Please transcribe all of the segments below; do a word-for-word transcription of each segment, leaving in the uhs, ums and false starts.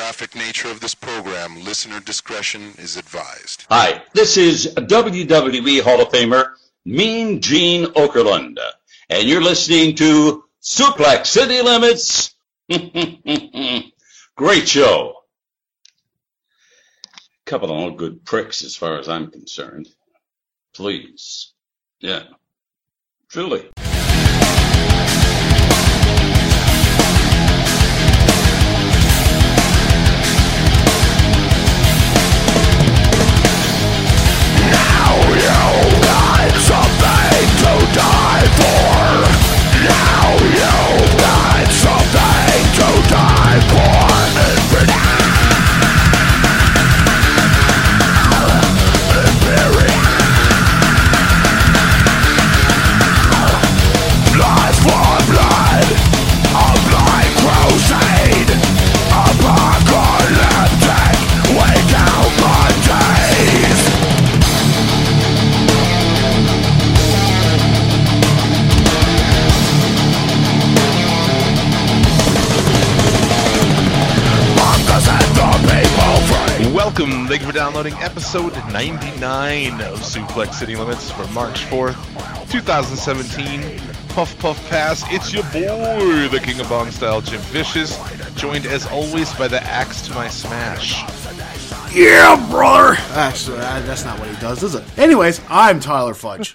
graphic nature of this program, listener discretion is advised. Hi, this is W W E Hall of Famer Mean Gene Okerlund, and you're listening to Suplex City Limits. Great show. Couple of all good pricks as far as I'm concerned. Please. Yeah. Truly. You got something to die for. Now you got something to die for. For now, blood for blood, a blind crusade, apocalyptic, wake out Mondays. Welcome, thank you for downloading episode ninety-nine of Suplex City Limits for March fourth, twenty seventeen. Puff Puff Pass, it's your boy, the King of Bong Style, Jim Vicious, joined as always by the Axe to my Smash. Yeah, brother! Actually, that's not what he does, is it? Anyways, I'm Tyler Fudge.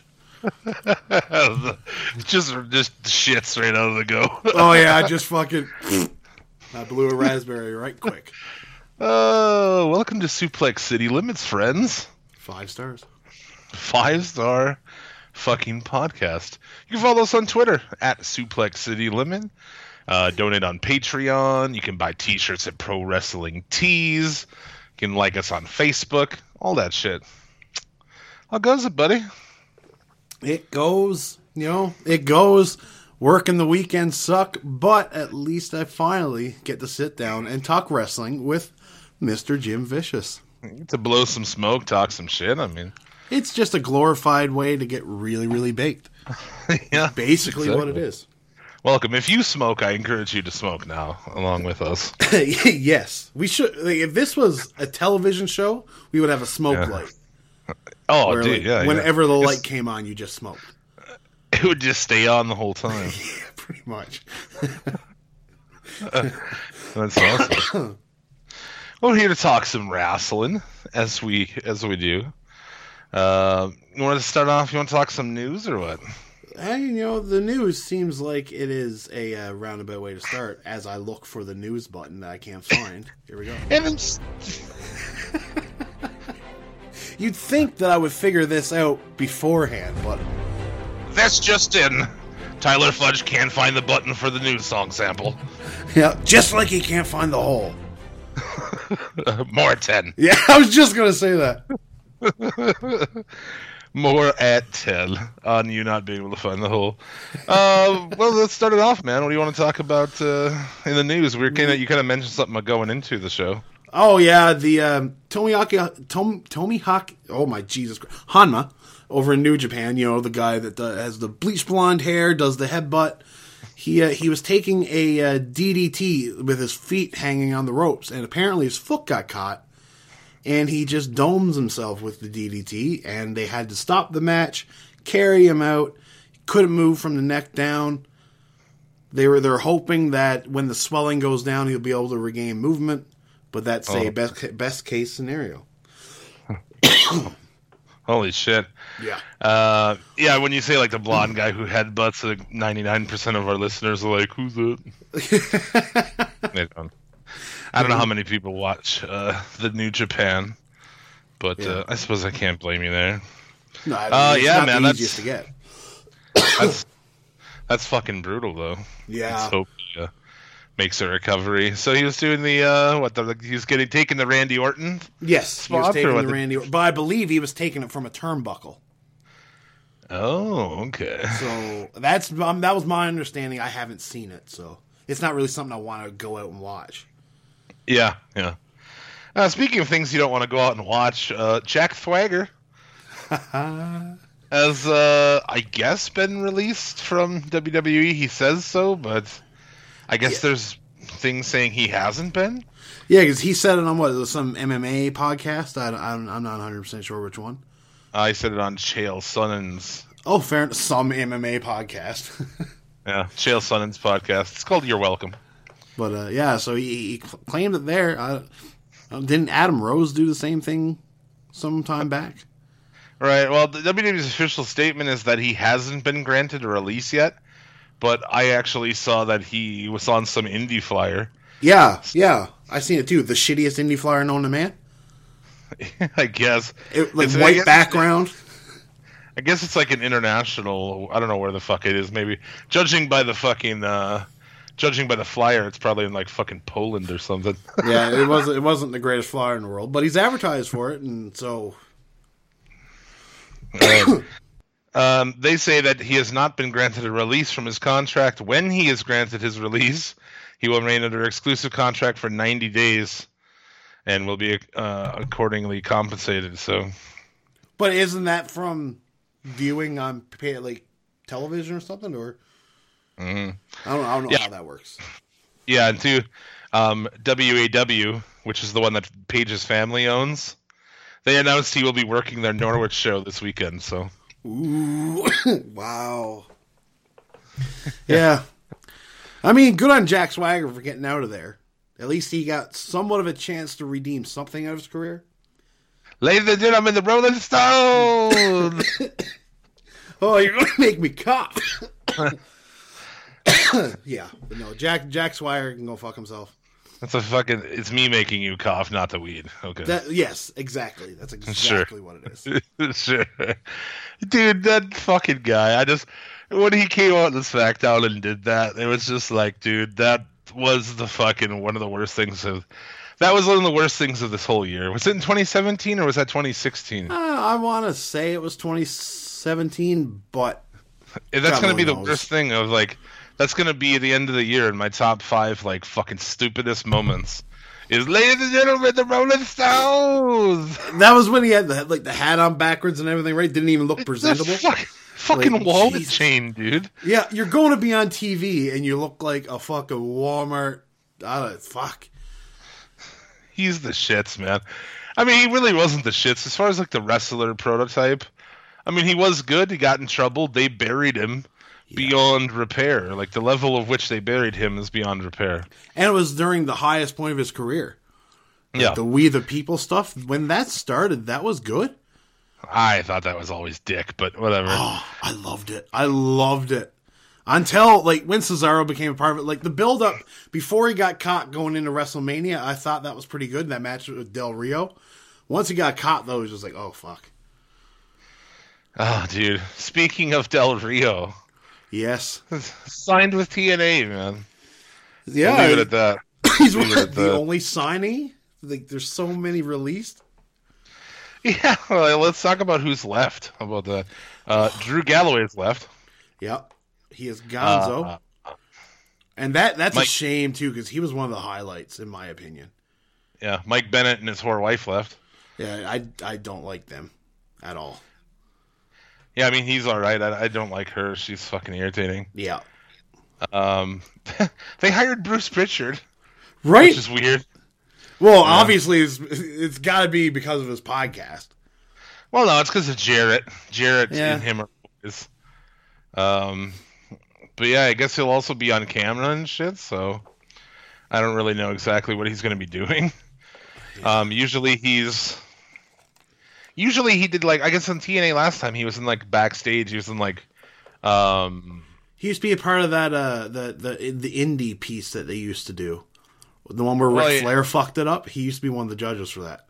just, just shits right out of the go. Oh yeah, I just fucking... I blew a raspberry right quick. Uh, welcome to Suplex City Limits, friends. Five stars. Five star fucking podcast. You can follow us on Twitter at Suplex City Limit. Uh, donate on Patreon. You can buy t-shirts at Pro Wrestling Tees. You can like us on Facebook. All that shit. How goes it, buddy? It goes, you know, it goes. Working the weekends suck, but at least I finally get to sit down and talk wrestling with Mister Jim Vicious. To blow some smoke, talk some shit, I mean. It's just a glorified way to get really, really baked. Yeah, basically exactly what it is. Welcome. If you smoke, I encourage you to smoke now, along with us. Yes. We should. Like, if this was a television show, we would have a smoke yeah. light. Oh, where, dude, like, yeah. Whenever yeah. the it's, light came on, you just smoked. It would just stay on the whole time. Yeah, pretty much. uh, that's awesome. Well, we're here to talk some wrestling, as we as we do. Uh, you want to start off? You want to talk some news or what? Hey, you know, the news seems like it is a uh, roundabout way to start. As I look for the news button that I can't find. Here we go. And it's... You'd think that I would figure this out beforehand, but that's just in. Tyler Fudge can't find the button for the news song sample. Yeah, just like he can't find the hole. More at ten. Yeah, I was just going to say that. More at ten on you not being able to find the hole. Uh, well, let's start it off, man. What do you want to talk about uh, in the news? We are kind of you kind of mentioned something about going into the show. Oh yeah, the um, Tomoaki Tom Tomihawk. Oh my Jesus Christ, Hanma over in New Japan. You know, the guy that uh, has the bleach blonde hair, does the headbutt. He uh, he was taking a uh, D D T with his feet hanging on the ropes, and apparently his foot got caught, and he just domes himself with the D D T, and they had to stop the match, carry him out. He couldn't move from the neck down. They were they're hoping that when the swelling goes down, he'll be able to regain movement. But that's oh. a best best case scenario. Holy shit! Yeah, uh, yeah. When you say like the blonde guy who headbutts, like ninety-nine percent of our listeners are like, "Who's that?" They don't. I don't know how many people watch uh, the New Japan, but yeah. uh, I suppose I can't blame you there. No, I mean, uh, it's yeah, not man, the that's easiest to get. That's that's fucking brutal, though. Yeah. Let's hope he uh, makes a recovery. So he was doing the uh, what? The, he was getting taking the Randy Orton. Yes, he was taking the the... Randy, but I believe he was taking it from a turnbuckle. Oh, okay. So that's um, that was my understanding. I haven't seen it, so it's not really something I want to go out and watch. Yeah, yeah. Uh, speaking of things you don't want to go out and watch, uh, Jack Swagger has, uh, I guess, been released from W W E. He says so, but I guess yeah. there's thing saying he hasn't been. Yeah, because he said it on what, some M M A podcast. I, I'm I'm not one hundred percent sure which one. I said it on Chael Sonnen's. Oh, fair enough. Some M M A podcast. Yeah, Chael Sonnen's podcast. It's called You're Welcome. But uh, yeah, so he, he claimed it there. Uh, didn't Adam Rose do the same thing some time back? Right. Well, the W W E's official statement is that he hasn't been granted a release yet. But I actually saw that he was on some indie flyer. Yeah, yeah. I seen it too. The shittiest indie flyer known to man. I guess. It, like It's- I white guess- background. I guess it's like an international. I don't know where the fuck it is. Maybe judging by the fucking, uh, judging by the flyer, it's probably in like fucking Poland or something. Yeah, it wasn't. It wasn't the greatest flyer in the world, but he's advertised for it, and so Uh, um, they say that he has not been granted a release from his contract. When he is granted his release, he will remain under exclusive contract for ninety days, and will be uh, accordingly compensated. So, But isn't that from viewing on pay- like television or something? Or mhm. I don't know. I don't know Yeah. how that works. yeah, and two, um, W A W, which is the one that Paige's family owns, they announced he will be working their Norwich show this weekend. So, Ooh, wow. Yeah, I mean, good on Jack Swagger for getting out of there. At least he got somewhat of a chance to redeem something out of his career. ladies and gentlemen, the Rolling Stones. Oh, you're going to make me cough. Yeah, but no, Jack Jack Swagger can go fuck himself. That's a fucking. It's me making you cough, not the weed. Okay. That yes, exactly. That's exactly what it is. Sure. Dude, that fucking guy. I just when he came out in SmackDown and did that, it was just like, dude, that was the fucking one of the worst things of that was one of the worst things of this whole year. Was it in twenty seventeen or was that twenty sixteen? Uh, I want to say it was twenty seventeen, but That's God gonna be only the knows. worst thing of like that's gonna be at the end of the year in my top five like fucking stupidest moments. Is ladies and gentlemen, the Rolling Stones. that was when he had the like the hat on backwards and everything. Right? Didn't even look This presentable. fuck, fucking Like, wallet Jesus. chain, dude. Yeah, you're going to be on T V and you look like a fucking Walmart. I don't fuck. He's the shits, man. I mean, he really wasn't the shits as far as like the wrestler prototype. I mean, he was good. He got in trouble. They buried him beyond repair. Like the level of which they buried him is beyond repair. And it was during the highest point of his career. Like Yeah, the We the People stuff. When that started, that was good. I thought that was always dick, but whatever. Oh, I loved it. I loved it. Until, like, when Cesaro became a part of it. Like, the build-up, before he got caught going into WrestleMania, I thought that was pretty good, that match with Del Rio. Once he got caught, though, it was just like, oh, fuck. Oh, dude. Speaking of Del Rio, Yes. signed with T N A, man. Yeah. I'll leave it at that. He's leave it one, at the that. only signee? Like, there's so many released. Yeah, well, let's talk about who's left. How about that? Uh, Drew Galloway's left. Yep. He is Gonzo. Uh, and that that's a Mike- shame, too, because he was one of the highlights, in my opinion. yeah, Mike Bennett and his whore wife left. Yeah, I, I don't like them at all. Yeah, I mean, he's all right. I, I don't like her. She's fucking irritating. Yeah. Um, they hired Bruce Pritchard, Right? which is weird. Well, obviously, it's, it's got to be because of his podcast. Well, no, it's because of Jarrett. Jarrett Yeah. and him are boys. Um, but yeah, I guess he'll also be on camera and shit. So I don't really know exactly what he's going to be doing. Um, usually he's. Usually he did like I guess on T N A last time he was in like backstage. He was in like. Um, He used to be a part of that uh the the the indie piece that they used to do, the one where Ric Well, yeah. Flair fucked it up. He used to be one of the judges for that.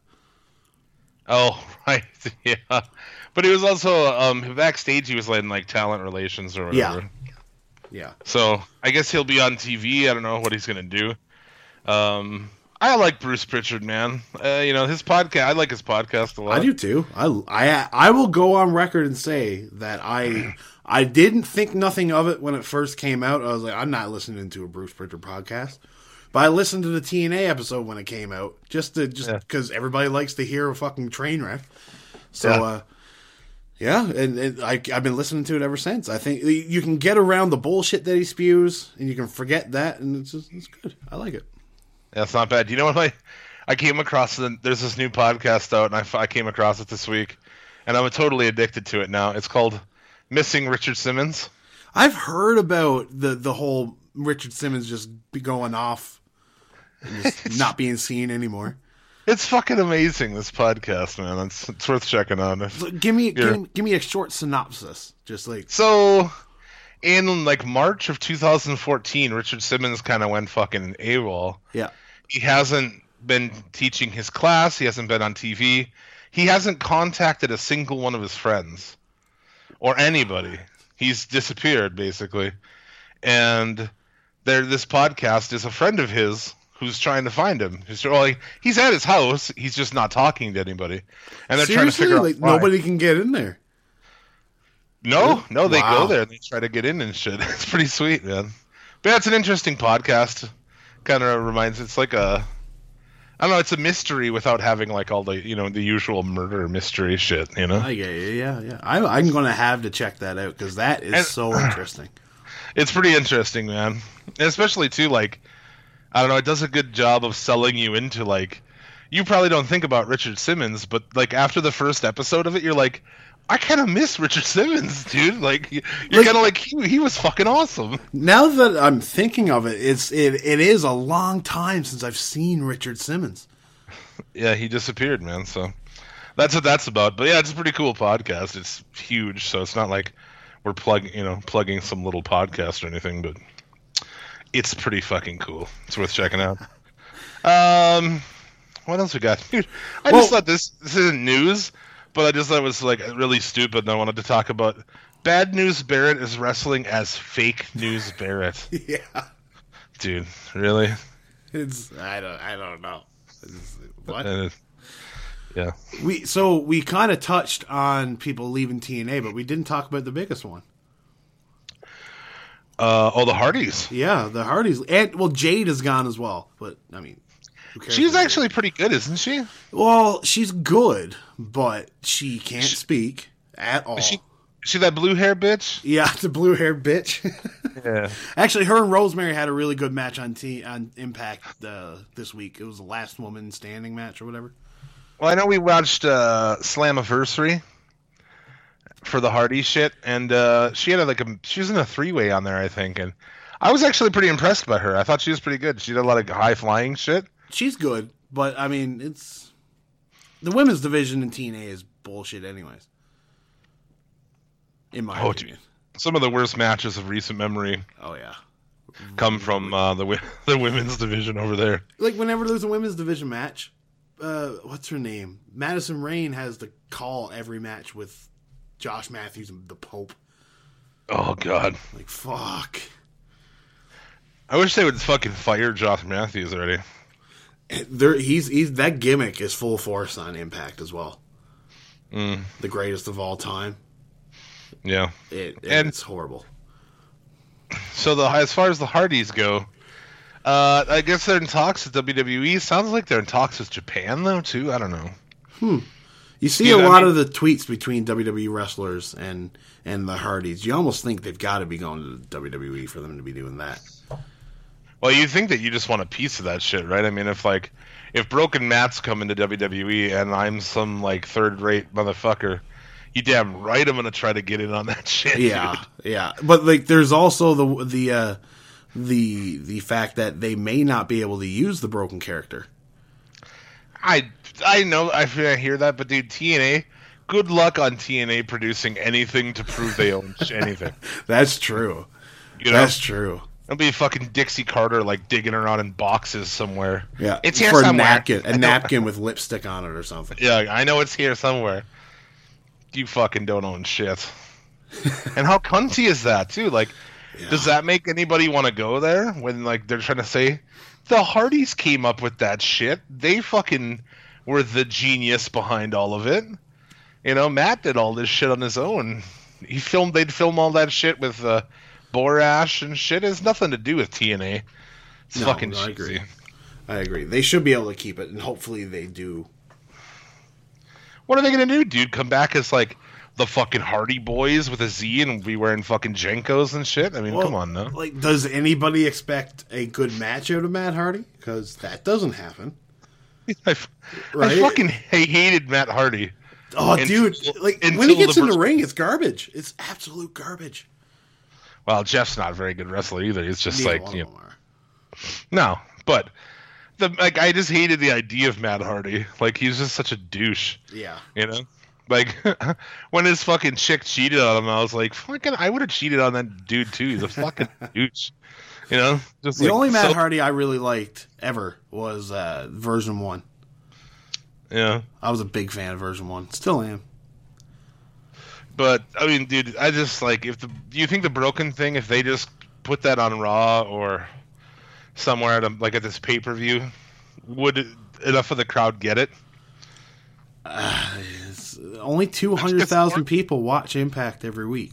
Oh right, yeah. But he was also um backstage. He was like in like talent relations or whatever. Yeah. Yeah, So I guess he'll be on T V. I don't know what he's gonna do. Um, I like Bruce Pritchard, man. Uh, you know his podcast. I like his podcast a lot. I do too. I I I will go on record and say that I I didn't think nothing of it when it first came out. I was like, I'm not listening to a Bruce Pritchard podcast. But I listened to the T N A episode when it came out, just to just Yeah. because everybody likes to hear a fucking train wreck. So Yeah. uh, Yeah, and, and I, I've been listening to it ever since. I think you can get around the bullshit that he spews, and you can forget that, and it's just, it's good. I like it. That's not bad. You know what? I I came across the, there's this new podcast out, and I, I came across it this week, and I'm totally addicted to it now. It's called Missing Richard Simmons. I've heard about the the whole Richard Simmons just be going off and just not being seen anymore. It's fucking amazing, this podcast, man. It's, it's worth checking out. So give me give, me- give me a short synopsis, just like So, in like March of two thousand fourteen, Richard Simmons kind of went fucking AWOL. yeah. He hasn't been teaching his class. He hasn't been on T V. He hasn't contacted a single one of his friends or anybody. He's disappeared, basically. And there, this podcast is a friend of his who's trying to find him. He's, well, he, he's at his house. He's just not talking to anybody. And they're trying to Seriously, figure like out why. nobody can get in there. No, no, they Wow. go there and they try to get in and shit. It's pretty sweet, man. But yeah, it's an interesting podcast. Kind of reminds, it's like a, I don't know, it's a mystery without having like all the, you know, the usual murder mystery shit, you know? I get you. Yeah, yeah. I, I'm going to have to check that out because that is And- so interesting. It's pretty interesting, man. And especially too, like, I don't know, it does a good job of selling you into like, you probably don't think about Richard Simmons, but like after the first episode of it, you're like, I kind of miss Richard Simmons, dude. Like, you're Like- kind of like, he, he was fucking awesome. Now that I'm thinking of it, it's it, it is a long time since I've seen Richard Simmons. Yeah, he disappeared, man. So that's what that's about. But yeah, it's a pretty cool podcast. It's huge, so it's not like we're plugging, you know, plugging some little podcast or anything, but it's pretty fucking cool. It's worth checking out. Um, what else we got? Dude, I Well- just thought this this isn't news, but I just thought it was like really stupid, and I wanted to talk about Bad News Barrett is wrestling as Fake News Barrett. Yeah, Dude, really? it's I don't I don't know. It's- what Uh, yeah. we so we kind of touched on people leaving T N A, but we didn't talk about the biggest one. Uh, oh, the Hardys. Yeah, the Hardys, and well, Jade is gone as well. But I mean, who cares She's about Jade? actually pretty good, isn't she? well, she's good, but she can't speak at all. Is she, is she that blue hair bitch? Yeah, the blue haired bitch. Yeah. Actually, her and Rosemary had a really good match on T on Impact uh, this week. It was the last woman standing match or whatever. Well, I know we watched uh, Slammiversary for the Hardy shit, and uh, she had a, like a she was in a three way on there, I think, and I was actually pretty impressed by her. I thought she was pretty good. She did a lot of high flying shit. She's good, but I mean, it's the women's division in T N A is bullshit, anyways. In my Oh, opinion. Some of the worst matches of recent memory Oh yeah. come from uh, the wi- the women's division over there. Like whenever there's a women's division match, uh, what's her name? Madison Rain has to call every match with Josh Matthews and the Pope. Oh God, Like fuck. I wish they would fucking fire Josh Matthews already. There, he's he's that gimmick is full force on Impact as well. Mm, The greatest of all time. yeah. It and And- it's horrible. So the as far as the Hardys go, uh, I guess they're in talks with W W E. Sounds like they're in talks with Japan though too. I don't know. You see Yeah, a I lot mean- of the tweets between W W E wrestlers and and the Hardys. You almost think they've got to be going to the W W E for them to be doing that. Well, you think that you just want a piece of that shit, right? I mean, if like if Broken Matt's coming to W W E and I'm some like third-rate motherfucker, you damn right I'm gonna try to get in on that shit. Yeah, dude. yeah. But like, there's also the the uh, the the fact that they may not be able to use the broken character. I I know I feel- I hear that, but dude, T N A. Good luck on T N A producing anything to prove they own anything. That's true. You know, That's true. it'll be fucking Dixie Carter like digging around in boxes somewhere. Yeah, It's here for a somewhere. napkin, I a don't- napkin with lipstick on it or something. Yeah, I know it's here somewhere. You fucking don't own shit. And how cunty is that too? Like, Yeah. does that make anybody want to go there when like they're trying to say the Hardys came up with that shit? They fucking were the genius behind all of it. You know, Matt did all this shit on his own. He filmed. They'd film all that shit with uh, Borash and shit. It has nothing to do with T N A. It's No, fucking no, I cheesy. agree. I agree. They should be able to keep it, and hopefully they do. What are they gonna do, dude? Come back as like the fucking Hardy Boys with a Z and be wearing fucking Jenkos and shit. I mean, Well, come on now. Like, does anybody expect a good match out of Matt Hardy? Because that doesn't happen. I, f- Right? I fucking ha- hated Matt Hardy. Oh, Until- dude! Like until when he gets the in the first- ring, it's garbage. It's absolute garbage. Well, Jeff's not a very good wrestler either. He's just Neither like, one you of know, them are. no, but the like I just hated the idea of Matt Hardy. Like he's just such a douche, Yeah. you know. Like when his fucking chick cheated on him, I was like, fucking, I would have cheated on that dude too. He's a fucking douche, you know. Just The like, only Matt so- Hardy I really liked ever was uh, version one. yeah. I was a big fan of version one. Still am. But I mean, dude, I just like if the do you think the broken thing, if they just put that on Raw or somewhere at a, like at this pay per view, would it, enough of the crowd get it? It's only two hundred thousand people watch Impact every week.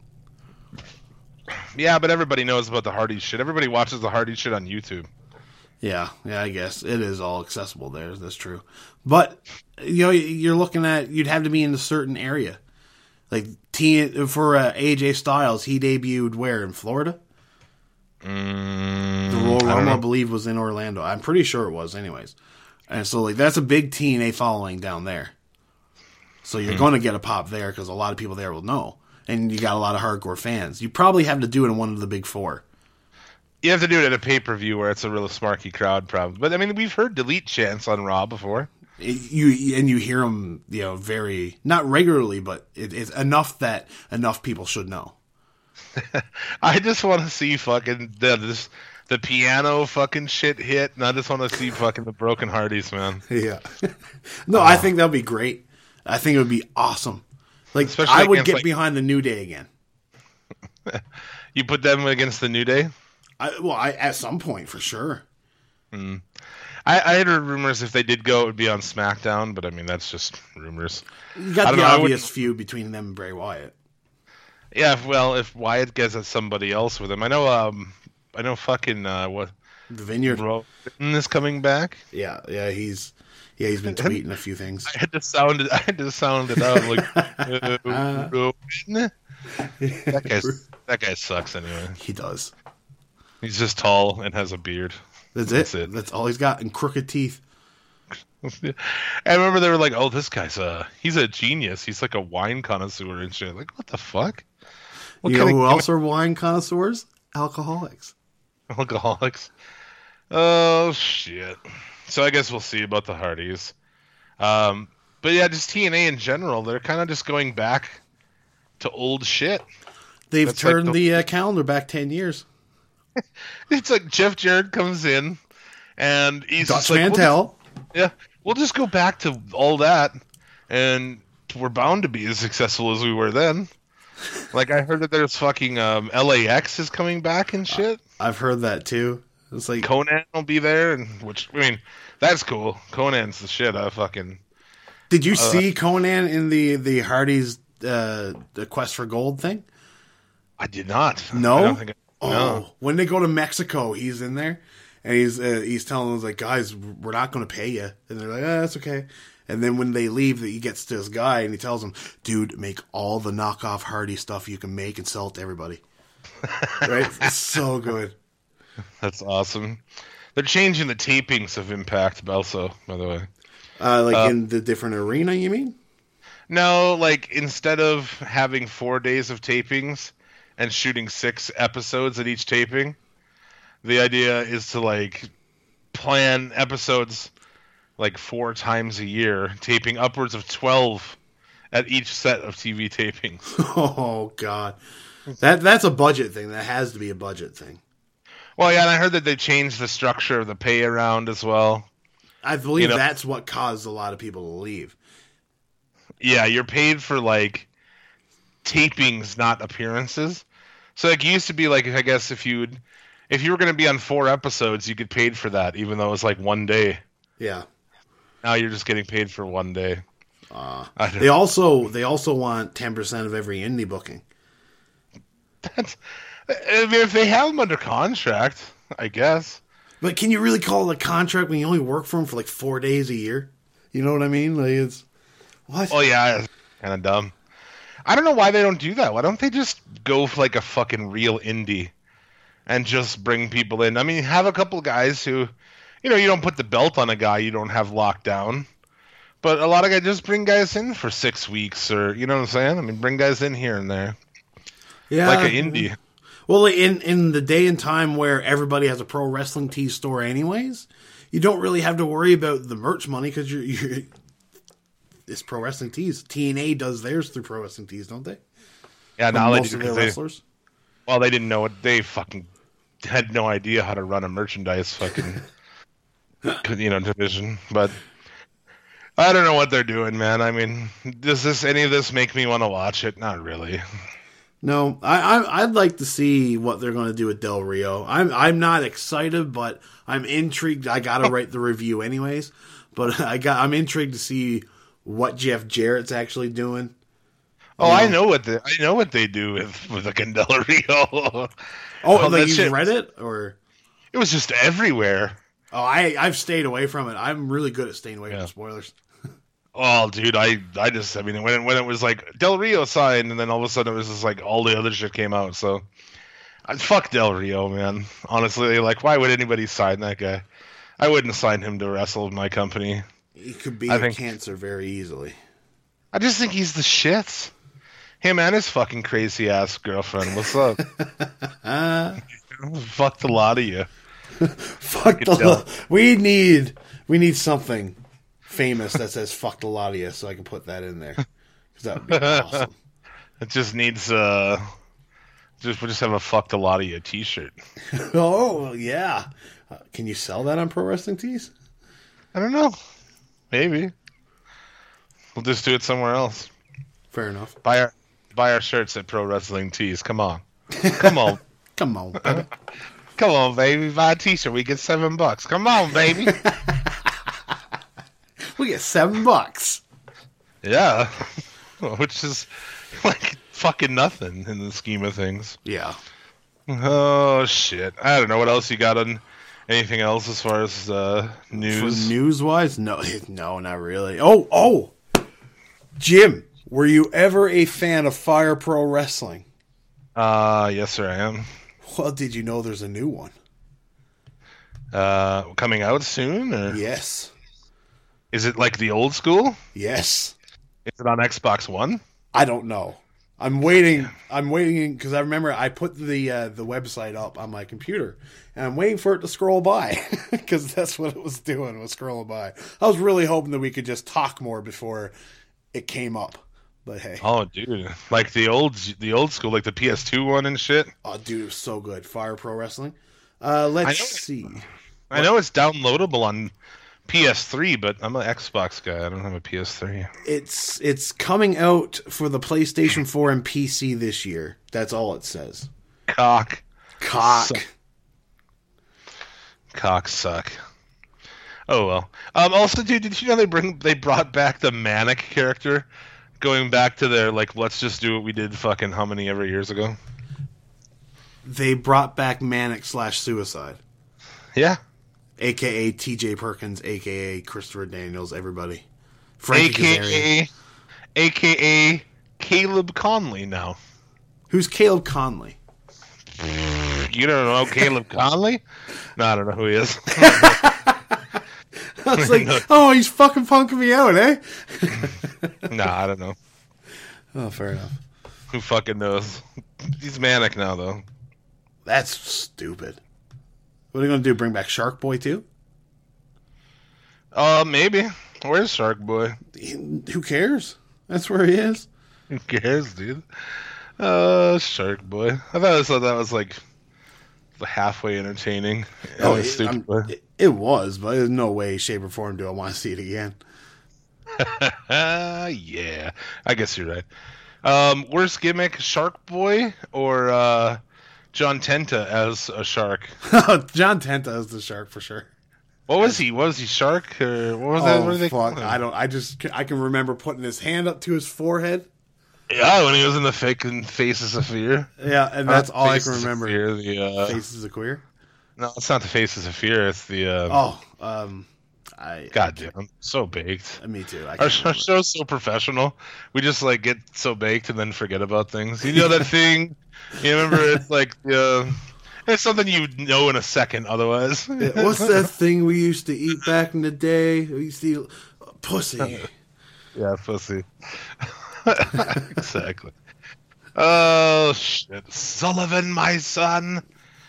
Yeah, but everybody knows about the Hardy shit. Everybody watches the Hardy shit on YouTube. Yeah, yeah, I guess it is all accessible there. That's true. But you know, you're looking at you'd have to be in a certain area. Like T for uh, A J Styles, he debuted where in Florida. Mm, The Royal I don't Rumble, know. I believe, was in Orlando. I'm pretty sure it was, anyways. And so, like, that's a big T N A following down there. So you're Hmm. going to get a pop there because a lot of people there will know, and you got a lot of hardcore fans. You probably have to do it in one of the big four. You have to do it at a pay per view where it's a real smarky crowd, probably. But I mean, we've heard delete chants on Raw before. It- you and you hear them, you know, very not regularly, but it, it's enough that enough people should know. I just want to see fucking the this the piano fucking shit hit, and I just want to see fucking the Broken Hardys, man. Yeah. No, I think that'll be great. I think it would be awesome. Like, Especially I would against, get like- behind the New Day again. You put them against the New Day. I, well, I, at some point for sure. I, I had heard rumors if they did go, it would be on SmackDown, but I mean that's just rumors. You I got don't the know, I obvious wouldn't- feud between them and Bray Wyatt. Yeah, if- well, if Wyatt gets at somebody else with him, I know. Um, I know fucking uh, what The Vineyard. Rowan is coming back. Yeah, yeah, he's yeah, he's been tweeting a few things. I had to sound it. I had to sound it out like uh, Rowan. That guy. That guy sucks anyway. He does. He's just tall and has a beard. That's it. That's it. That's all he's got, and crooked teeth. I remember they were like, "Oh, this guy's a he's a genius. He's like a wine connoisseur and shit." Like, what the fuck? What You know kind who of else are wine connoisseurs? Alcoholics. alcoholics? Oh shit. So I guess we'll see about the Hardys. Um, but yeah, just T N A in general, they're kind of just going back to old shit. They've That's like turned the- the, uh, calendar back ten years. It's like Jeff Jarrett comes in, and he's Dutch just like, we'll Mantel. just- yeah, we'll just go back to all that, and we're bound to be as successful as we were then. Like I heard that there's fucking um, L A X is coming back and shit. I've heard that too. It's like Conan will be there, and which I mean, that's cool. Conan's the shit. I fucking Did you see Conan in the the Hardy's uh, the Quest for Gold thing? I did not. No. I don't think I, Oh, no. when they go to Mexico, he's in there, and he's uh, he's telling them like, guys, we're not going to pay you, and they're like, ah, that's okay. And then when they leave, he gets to this guy and he tells him, dude, make all the knockoff Hardy stuff you can make and sell it to everybody. Right? It's so good. That's awesome. They're changing the tapings of Impact also, by the way. Uh, like Uh, in the different arena, you mean? No, like instead of having four days of tapings and shooting six episodes at each taping, the idea is to like plan episodes like four times a year, taping upwards of twelve at each set of T V tapings. Oh God, that that's a budget thing. That has to be a budget thing. Well, yeah, and I heard that they changed the structure of the pay around as well. I believe You know- that's what caused a lot of people to leave. Yeah, you're paid for like tapings, not appearances. So like it used to be like I guess if you'd if you were going to be on four episodes, you get paid for that, even though it was like one day. Yeah. Now you're just getting paid for one day. Uh, I don't they also they also want ten percent of every indie booking. That's, I mean, if they have them under contract, I guess. But can you really call it a contract when you only work for them for like four days a year? You know what I mean? Like it's what? Oh yeah, it's kind of dumb. I don't know why they don't do that. Why don't they just go for like a fucking real indie and just bring people in? I mean, have a couple guys who, you know, you don't put the belt on a guy you don't have locked down. But a lot of guys just bring guys in for six weeks or, you know what I'm saying? I mean, bring guys in here and there. Yeah. Like an indie. Well, in, in the day and time where everybody has a pro wrestling tee store anyways, you don't really have to worry about the merch money because you're, you're it's pro wrestling tees. T N A does theirs through pro wrestling tees, don't they? Yeah, For now they most do of their because they, wrestlers. well, they didn't know it. They fucking had no idea how to run a merchandise fucking, you know, division. But I don't know what they're doing, man. I mean, does this any of this make me want to watch it? Not really. No, I, I I'd like to see what they're going to do with Del Rio. I'm I'm not excited, but I'm intrigued. I got to write the review anyways, but I got I'm intrigued to see what Jeff Jarrett's actually doing. Oh, You I know? know what they I know what they do with with the Del Rio. Oh, Oh, like that you shit- read it or? It was just everywhere. Oh, I I've stayed away from it. I'm really good at staying away Yeah. from spoilers. Oh, dude, I, I just, I mean, when it, when it was like Del Rio signed, and then all of a sudden it was just like all the other shit came out. So, I, fuck Del Rio, man. Honestly, like, why would anybody sign that guy? I wouldn't sign him to wrestle in my company. He could be I a think- cancer very easily. I just think he's the shit. Him and his fucking crazy ass girlfriend. What's up? Fucked a lot of you. Fuck Del. the. We need we need something famous that says "fucked a lot of you," so I can put that in there because that would be awesome. It just needs, uh, just we'll just have a fucked a lot of you T-shirt. Oh yeah, uh, can you sell that on Pro Wrestling Tees? I don't know. Maybe. We'll just do it somewhere else. Fair enough. Buy our buy our shirts at Pro Wrestling Tees. Come on. Come on. Come on, baby. Come on, baby. Buy a t-shirt. We get seven bucks. Come on, baby. We get seven bucks. Yeah. Which is like fucking nothing in the scheme of things. Yeah. Oh, shit. I don't know. What else you got on anything else as far as uh, news? News wise, no, no, not really. Oh, oh, Jim, were you ever a fan of Fire Pro Wrestling? Uh, yes, sir, I am. Well, did you know there's a new one? Uh, coming out soon? Or Yes. is it like the old school? Yes. Is it on Xbox One? I don't know. I'm waiting. I'm waiting because I remember I put the uh, the website up on my computer, and I'm waiting for it to scroll by because that's what it was doing, was scrolling by. I was really hoping that we could just talk more before it came up, but hey, Oh, dude, like the old, the old school, like the P S two one and shit. oh, dude, it was so good. Fire Pro Wrestling. Uh, let's I know- see. I know it's downloadable on P S three, but I'm an Xbox guy. I don't have a P S three. It's it's coming out for the PlayStation four and P C this year. That's all it says. Cock, Cock. Suck. cock suck. Oh well. Um. Also, dude, did you know they bring they brought back the Manic character, going back to their like, let's just do what we did fucking how many ever years ago? They brought back Manic slash Suicide. Yeah. A K A T J Perkins, A K A Christopher Daniels, everybody. Frankie Kazarian. A K A, A K A Caleb Conley now. Who's Caleb Conley? You don't know Caleb Conley? No, I don't know who he is. I was like, oh, he's fucking punking me out, eh? No, I don't know. Oh, fair enough. Who fucking knows? He's Manic now, though. That's stupid. What are you going to do, bring back Shark Boy too? Uh, maybe. Where's Shark Boy? Who cares? That's where he is. Who cares, dude? Uh, Shark Boy. I thought, I thought that was like halfway entertaining. Oh, And it, stupid. I'm- it, it was, but there's no way, shape, or form do I want to see it again. Yeah, I guess you're right. Um, worst gimmick, Shark Boy or uh, John Tenta as a shark? John Tenta is the shark for sure. What was he? What was he? Shark or what was that? What Oh did they call fuck! him? I don't. I just. I can remember putting his hand up to his forehead. Yeah, when he was in the fucking Faces of Fear. Yeah, and that's Not all I Faces can of remember. Fear, the, uh, Faces of Queer. no, it's not the Faces of Fear. It's the uh, Oh, um, I God damn, I'm so baked. I, me too. I Our, can't our remember. show's so professional. We just like get so baked and then forget about things. You know that thing? You remember? It's like uh, it's something you know in a second. Otherwise, Yeah, what's that thing we used to eat back in the day? We used to eat uh, pussy. yeah, pussy. Exactly. Oh shit, Sullivan, my son.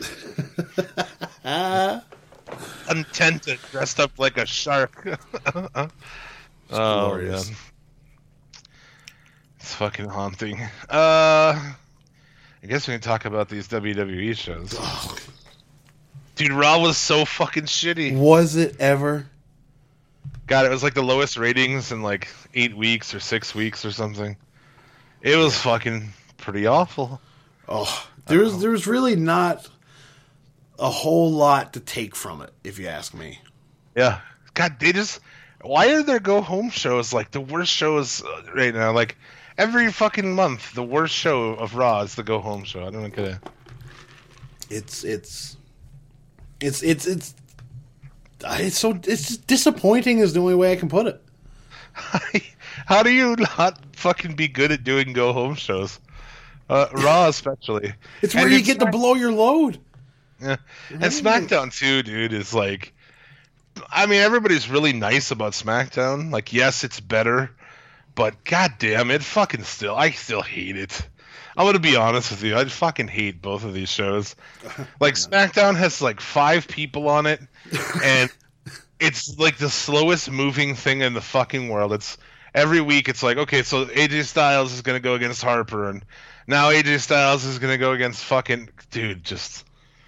Contented, dressed up like a shark. oh glorious. man, it's fucking haunting. Uh, I guess we can talk about these W W E shows. Oh, Dude, Raw was so fucking shitty. was it ever? God, it was like the lowest ratings in like eight weeks or six weeks or something. It was fucking pretty awful. Oh, there's there's really not a whole lot to take from it, if you ask me. Yeah. God, they just... Why are their go-home shows like the worst shows uh, right now? Like, every fucking month, the worst show of Raw is the go-home show. I don't get it. It's it's it's it's it's it's so it's just disappointing is the only way I can put it. How do you not fucking be good at doing go-home shows? Uh, Raw especially. It's where And you it's get to not- blow your load. Yeah. And SmackDown too, dude, is like... I mean, everybody's really nice about SmackDown. Like, yes, it's better, but goddamn, it fucking still... I still hate it. I'm gonna be honest with you. I fucking hate both of these shows. Like, SmackDown has like five people on it, and it's like the slowest moving thing in the fucking world. It's every week. It's like, okay, so A J Styles is gonna go against Harper, and now A J Styles is gonna go against fucking dude. Just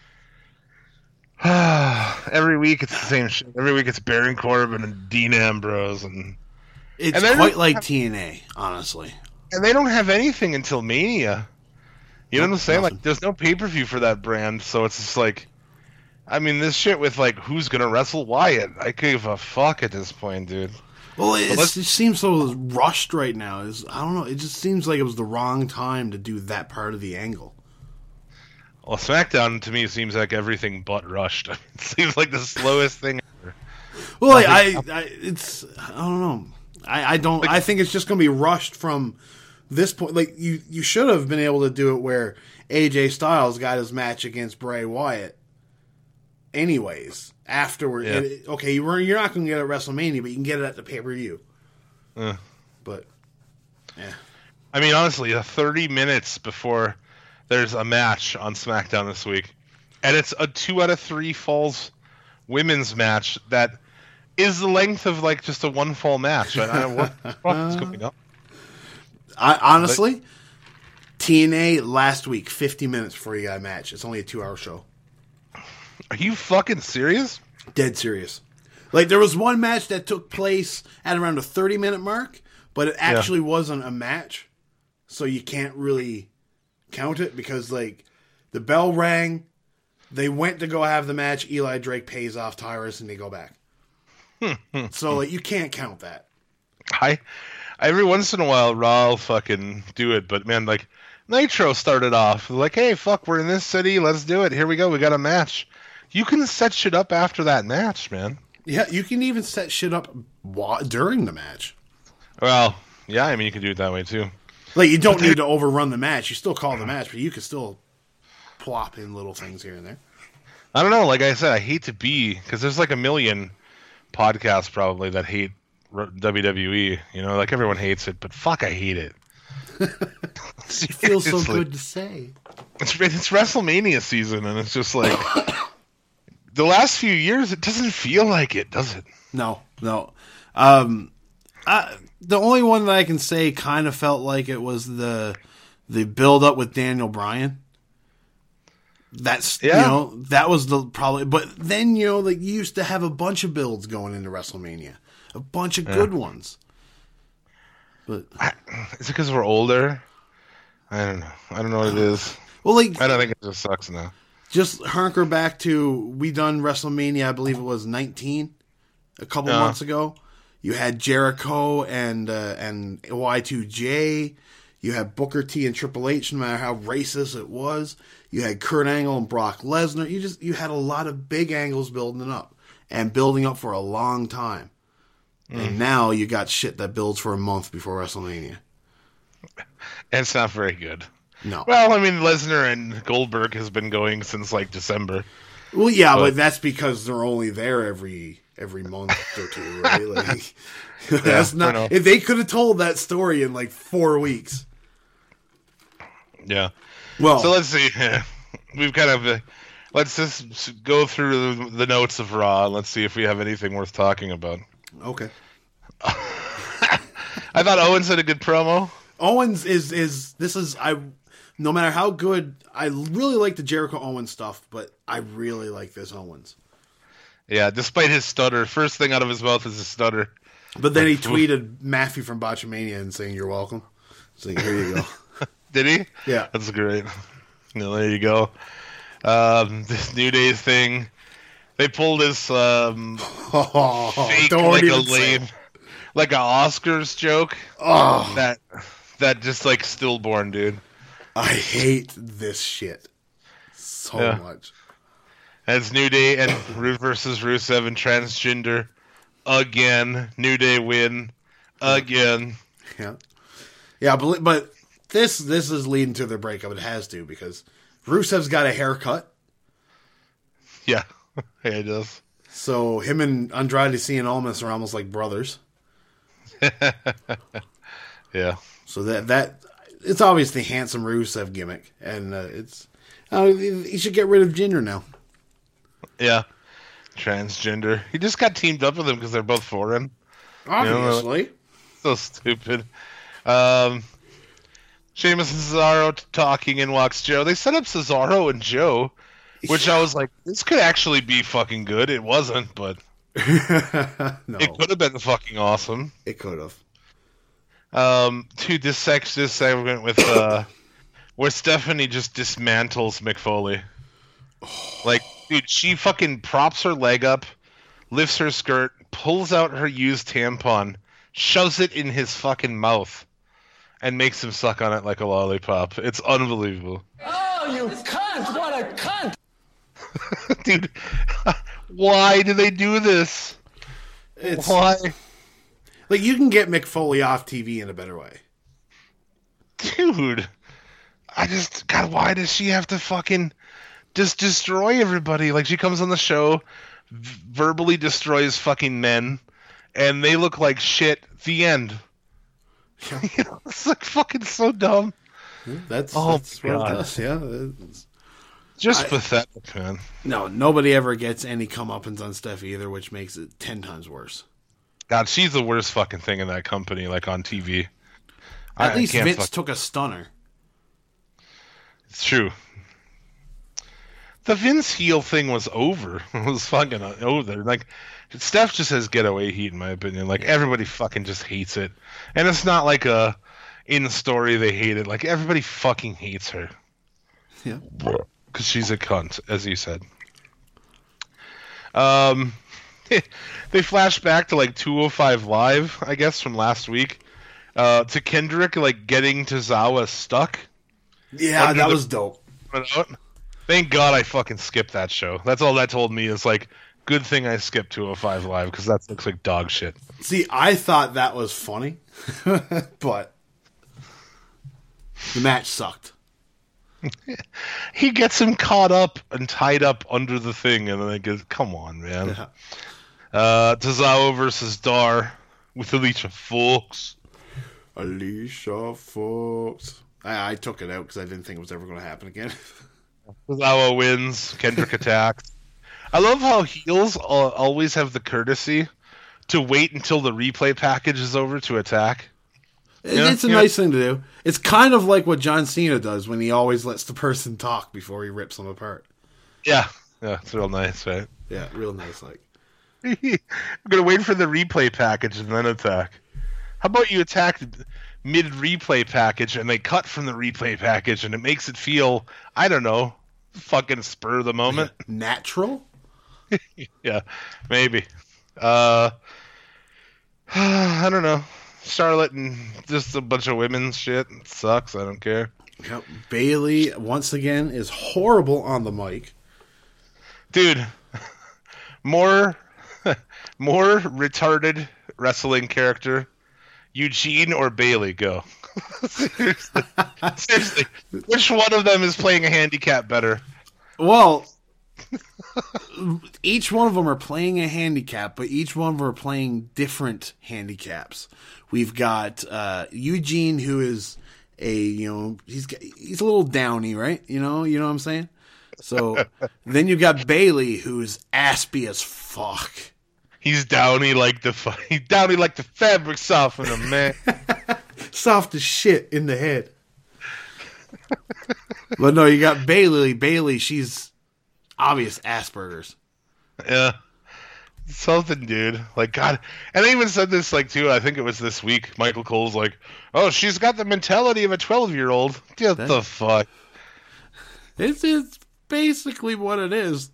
every week it's the same shit. Every week it's Baron Corbin and Dean Ambrose, and It's And then- quite like T N A, honestly. and they don't have anything until Mania. You know what I'm saying? Nothing. Like, there's no pay per view for that brand, so it's just like, I mean, this shit with like who's gonna wrestle Wyatt. I give a fuck at this point, dude. Well, it's, let's- it seems so rushed right now. It's, I don't know. It just seems like it was the wrong time to do that part of the angle. Well, SmackDown to me seems like everything but rushed. I mean, it seems like the slowest thing ever. Well, like, I, I, it's, I don't know. I, I don't. I think it's just going to be rushed from this point. Like you, you should have been able to do it where A J Styles got his match against Bray Wyatt. Anyways, afterward, Yeah. it- okay, you were, you're not going to get it at WrestleMania, but you can get it at the pay per view. Uh. But yeah, I mean, honestly, uh, thirty minutes before there's a match on SmackDown this week, and it's a two out of three falls women's match that is the length of like just a one fall match. I, I don't know what the fuck is going on. I honestly, T N A last week, fifty minutes before you got a match. It's only a two hour show. Are you fucking serious? Dead serious. Like, there was one match that took place at around the thirty-minute mark, but it actually wasn't a match, so you can't really count it, because, like, the bell rang, they went to go have the match, Eli Drake pays off Tyrus, and they go back. So, like, you can't count that. I every once in a while Raw will fucking do it, but man, like Nitro started off like, hey, fuck, we're in this city, let's do it. Here we go, we got a match. You can set shit up after that match, man. Yeah, you can even set shit up wa- during the match. Well, yeah, I mean you can do it that way too. Like, you don't need to overrun the match. You still call the match, but you can still plop in little things here and there. I don't know, like I said, I hate to be, because there's like a million podcasts probably that hate R- W W E, you know, like everyone hates it, but fuck, I hate it. It feels so Seriously. good to say. It's, it's WrestleMania season, and it's just like the last few years, it doesn't feel like it, does it? No, no. Um, I, the only one that I can say kind of felt like it was the the build up with Daniel Bryan. That's Yeah. you know that was the probably, but then you know like you used to have a bunch of builds going into WrestleMania, a bunch of good ones. But I, is it because we're older? I don't know. I don't know what it is. well, like I don't think it just sucks now. just hunker back to we done WrestleMania. I believe it was nineteen, a couple Yeah. months ago. You had Jericho and uh, and Y two J. You had Booker T and Triple H. No matter how racist it was, you had Kurt Angle and Brock Lesnar. You just you had a lot of big angles building up, and building up for a long time. Mm. And now you got shit that builds for a month before WrestleMania. And it's not very good. No. Well, I mean, Lesnar and Goldberg has been going since like December. Well, yeah, but, but that's because they're only there every every month or two, right? Like, that's yeah, not. If they could have told that story in like four weeks. Yeah. Well, so let's see. We've kind of uh, let's just go through the notes of Raw and let's see if we have anything worth talking about. Okay. I thought Owens had a good promo. Owens is is this is I. No matter how good, I really like the Jericho Owens stuff, but I really like this Owens. Yeah, despite his stutter, first thing out of his mouth is a stutter. But then he tweeted Matthew from Botchamania and saying, "You're welcome." So here you go. Did he? Yeah, that's great. No, there you go. Um, this New Day thing, they pulled this um, oh, fake like a lame, like a Oscars joke. Oh, that that just like stillborn, dude. I hate this shit so yeah. much. It's New Day and Rude versus Rusev and transgender again. New Day win again. Yeah, yeah, but but this this is leading to their breakup. It has to because Rusev's got a haircut. Yeah, yeah, he does. So him and Andrade Cien Almas are almost like brothers. Yeah. So that that. It's obviously handsome Rusev gimmick, and uh, it's uh, he should get rid of Jinder now. Yeah, transgender. He just got teamed up with him because they're both foreign. Obviously, you know, so stupid. Um, Sheamus and Cesaro talking, in walks Joe. They set up Cesaro and Joe, which I was like, this could actually be fucking good. It wasn't, but no. It could have been fucking awesome. It could have. Um, to this sex this segment with uh, where Stephanie just dismantles Mick Foley. Like, dude, she fucking props her leg up, lifts her skirt, pulls out her used tampon, shoves it in his fucking mouth, and makes him suck on it like a lollipop. It's unbelievable. Oh, you cunt! What a cunt! Dude, why do they do this? It's... Why? Like, you can get Mick Foley off T V in a better way. Dude, I just, God, why does she have to fucking just destroy everybody? Like, she comes on the show, v- verbally destroys fucking men, and they look like shit. The end. Yeah. You know, it's like fucking so dumb. That's, oh, that's what God. it does, yeah. It's... Just I... pathetic, man. No, nobody ever gets any comeuppance on Steph either, which makes it ten times worse. God, she's the worst fucking thing in that company, like on T V. At I, least I Vince fuck... took a stunner. It's true. The Vince heel thing was over. It was fucking over. Like, Steph just has getaway heat, in my opinion. Like, everybody fucking just hates it. And it's not like a in story they hate it. Like, everybody fucking hates her. Yeah. Because she's a cunt, as you said. Um... They flash back to like two oh five Live, I guess, from last week, uh, to Kendrick like getting Tozawa stuck. Yeah, that the... was dope. Thank God I fucking skipped that show. That's all that told me is like, good thing I skipped two oh five Live because that looks like dog shit. See, I thought that was funny, but the match sucked. He gets him caught up and tied up under the thing, and then it goes, come on, man. Yeah. Uh, Tozawa versus Dar with Alicia Fox. Alicia Fox. I, I took it out because I didn't think it was ever going to happen again. Tozawa wins. Kendrick attacks. I love how heels uh, always have the courtesy to wait until the replay package is over to attack. Yeah, it's a yeah. nice thing to do. It's kind of like what John Cena does when he always lets the person talk before he rips them apart. Yeah. Yeah, it's real nice, right? Yeah, real nice. Like, I'm going to wait for the replay package and then attack. How about you attack mid-replay package and they cut from the replay package and it makes it feel, I don't know, fucking spur of the moment. Natural? Yeah, maybe. Uh, I don't know. Charlotte and just a bunch of women's shit. It sucks. I don't care. Yep. Bailey, once again, is horrible on the mic. Dude, more More retarded wrestling character, Eugene or Bailey? Go. Seriously. Seriously. Which one of them is playing a handicap better? Well, each one of them are playing a handicap, but each one of them are playing different handicaps. We've got uh, Eugene, who is a, you know, he's he's a little downy, right? You know, you know what I'm saying? So then you've got Bailey, who's aspy as fuck. He's downy like the fu- he's downy like the fabric softener, man. Soft as shit in the head. But no, you got Bailey. Bailey, she's obvious Asperger's. Yeah. Something, dude. Like, God. And I even said this, like, too, I think it was this week. Michael Cole's like, oh, she's got the mentality of a twelve-year-old. What That- the fuck? It's, it's basically what it is.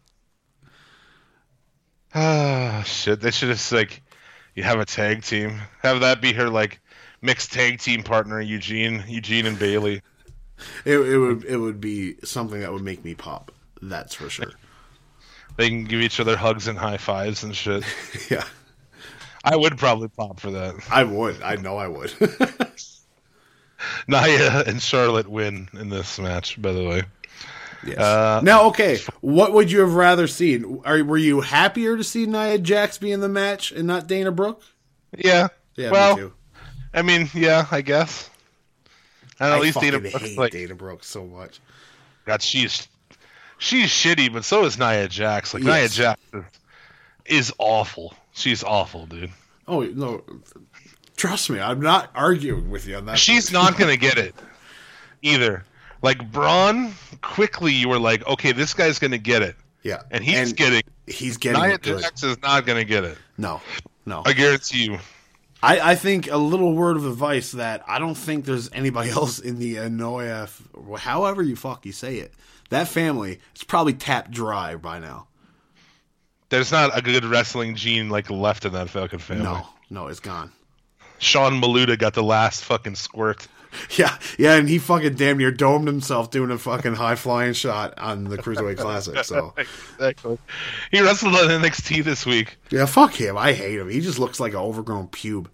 Ah, shit. They should have, like, you have a tag team. Have that be her, like, mixed tag team partner, Eugene. Eugene and Bailey. It, it would it would be something that would make me pop. That's for sure. They can give each other hugs and high fives and shit. Yeah, I would probably pop for that. I would. I know I would. Nia and Charlotte win in this match, by the way. Yes. Uh, now, okay, what would you have rather seen? Are were you happier to see Nia Jax be in the match and not Dana Brooke? Yeah. Yeah, well, me too. I mean, yeah, I guess. And at I least Dana fucking Brooke's hate like, Dana Brooke so much. God, she's she's shitty, but so is Nia Jax. Like Nia Yes. Jax is, is awful. She's awful, dude. Oh no, trust me, I'm not arguing with you on that. She's not gonna get it either. Like Braun, quickly you were like, okay, this guy's gonna get it, Yeah, and he's getting. he's getting Nia it good. Jax is not gonna get it. No, no. I guarantee you. I, I think a little word of advice that I don't think there's anybody else in the Anoia, however you fuck you say it, that family is probably tapped dry by now. There's not a good wrestling gene like left in that fucking family. No, no, it's gone. Sean Maluda got the last fucking squirt. Yeah, yeah, and he fucking damn near domed himself doing a fucking high flying shot on the Cruiserweight Classic. So Exactly. He wrestled on N X T this week. yeah, fuck him. I hate him. He just looks like an overgrown pube.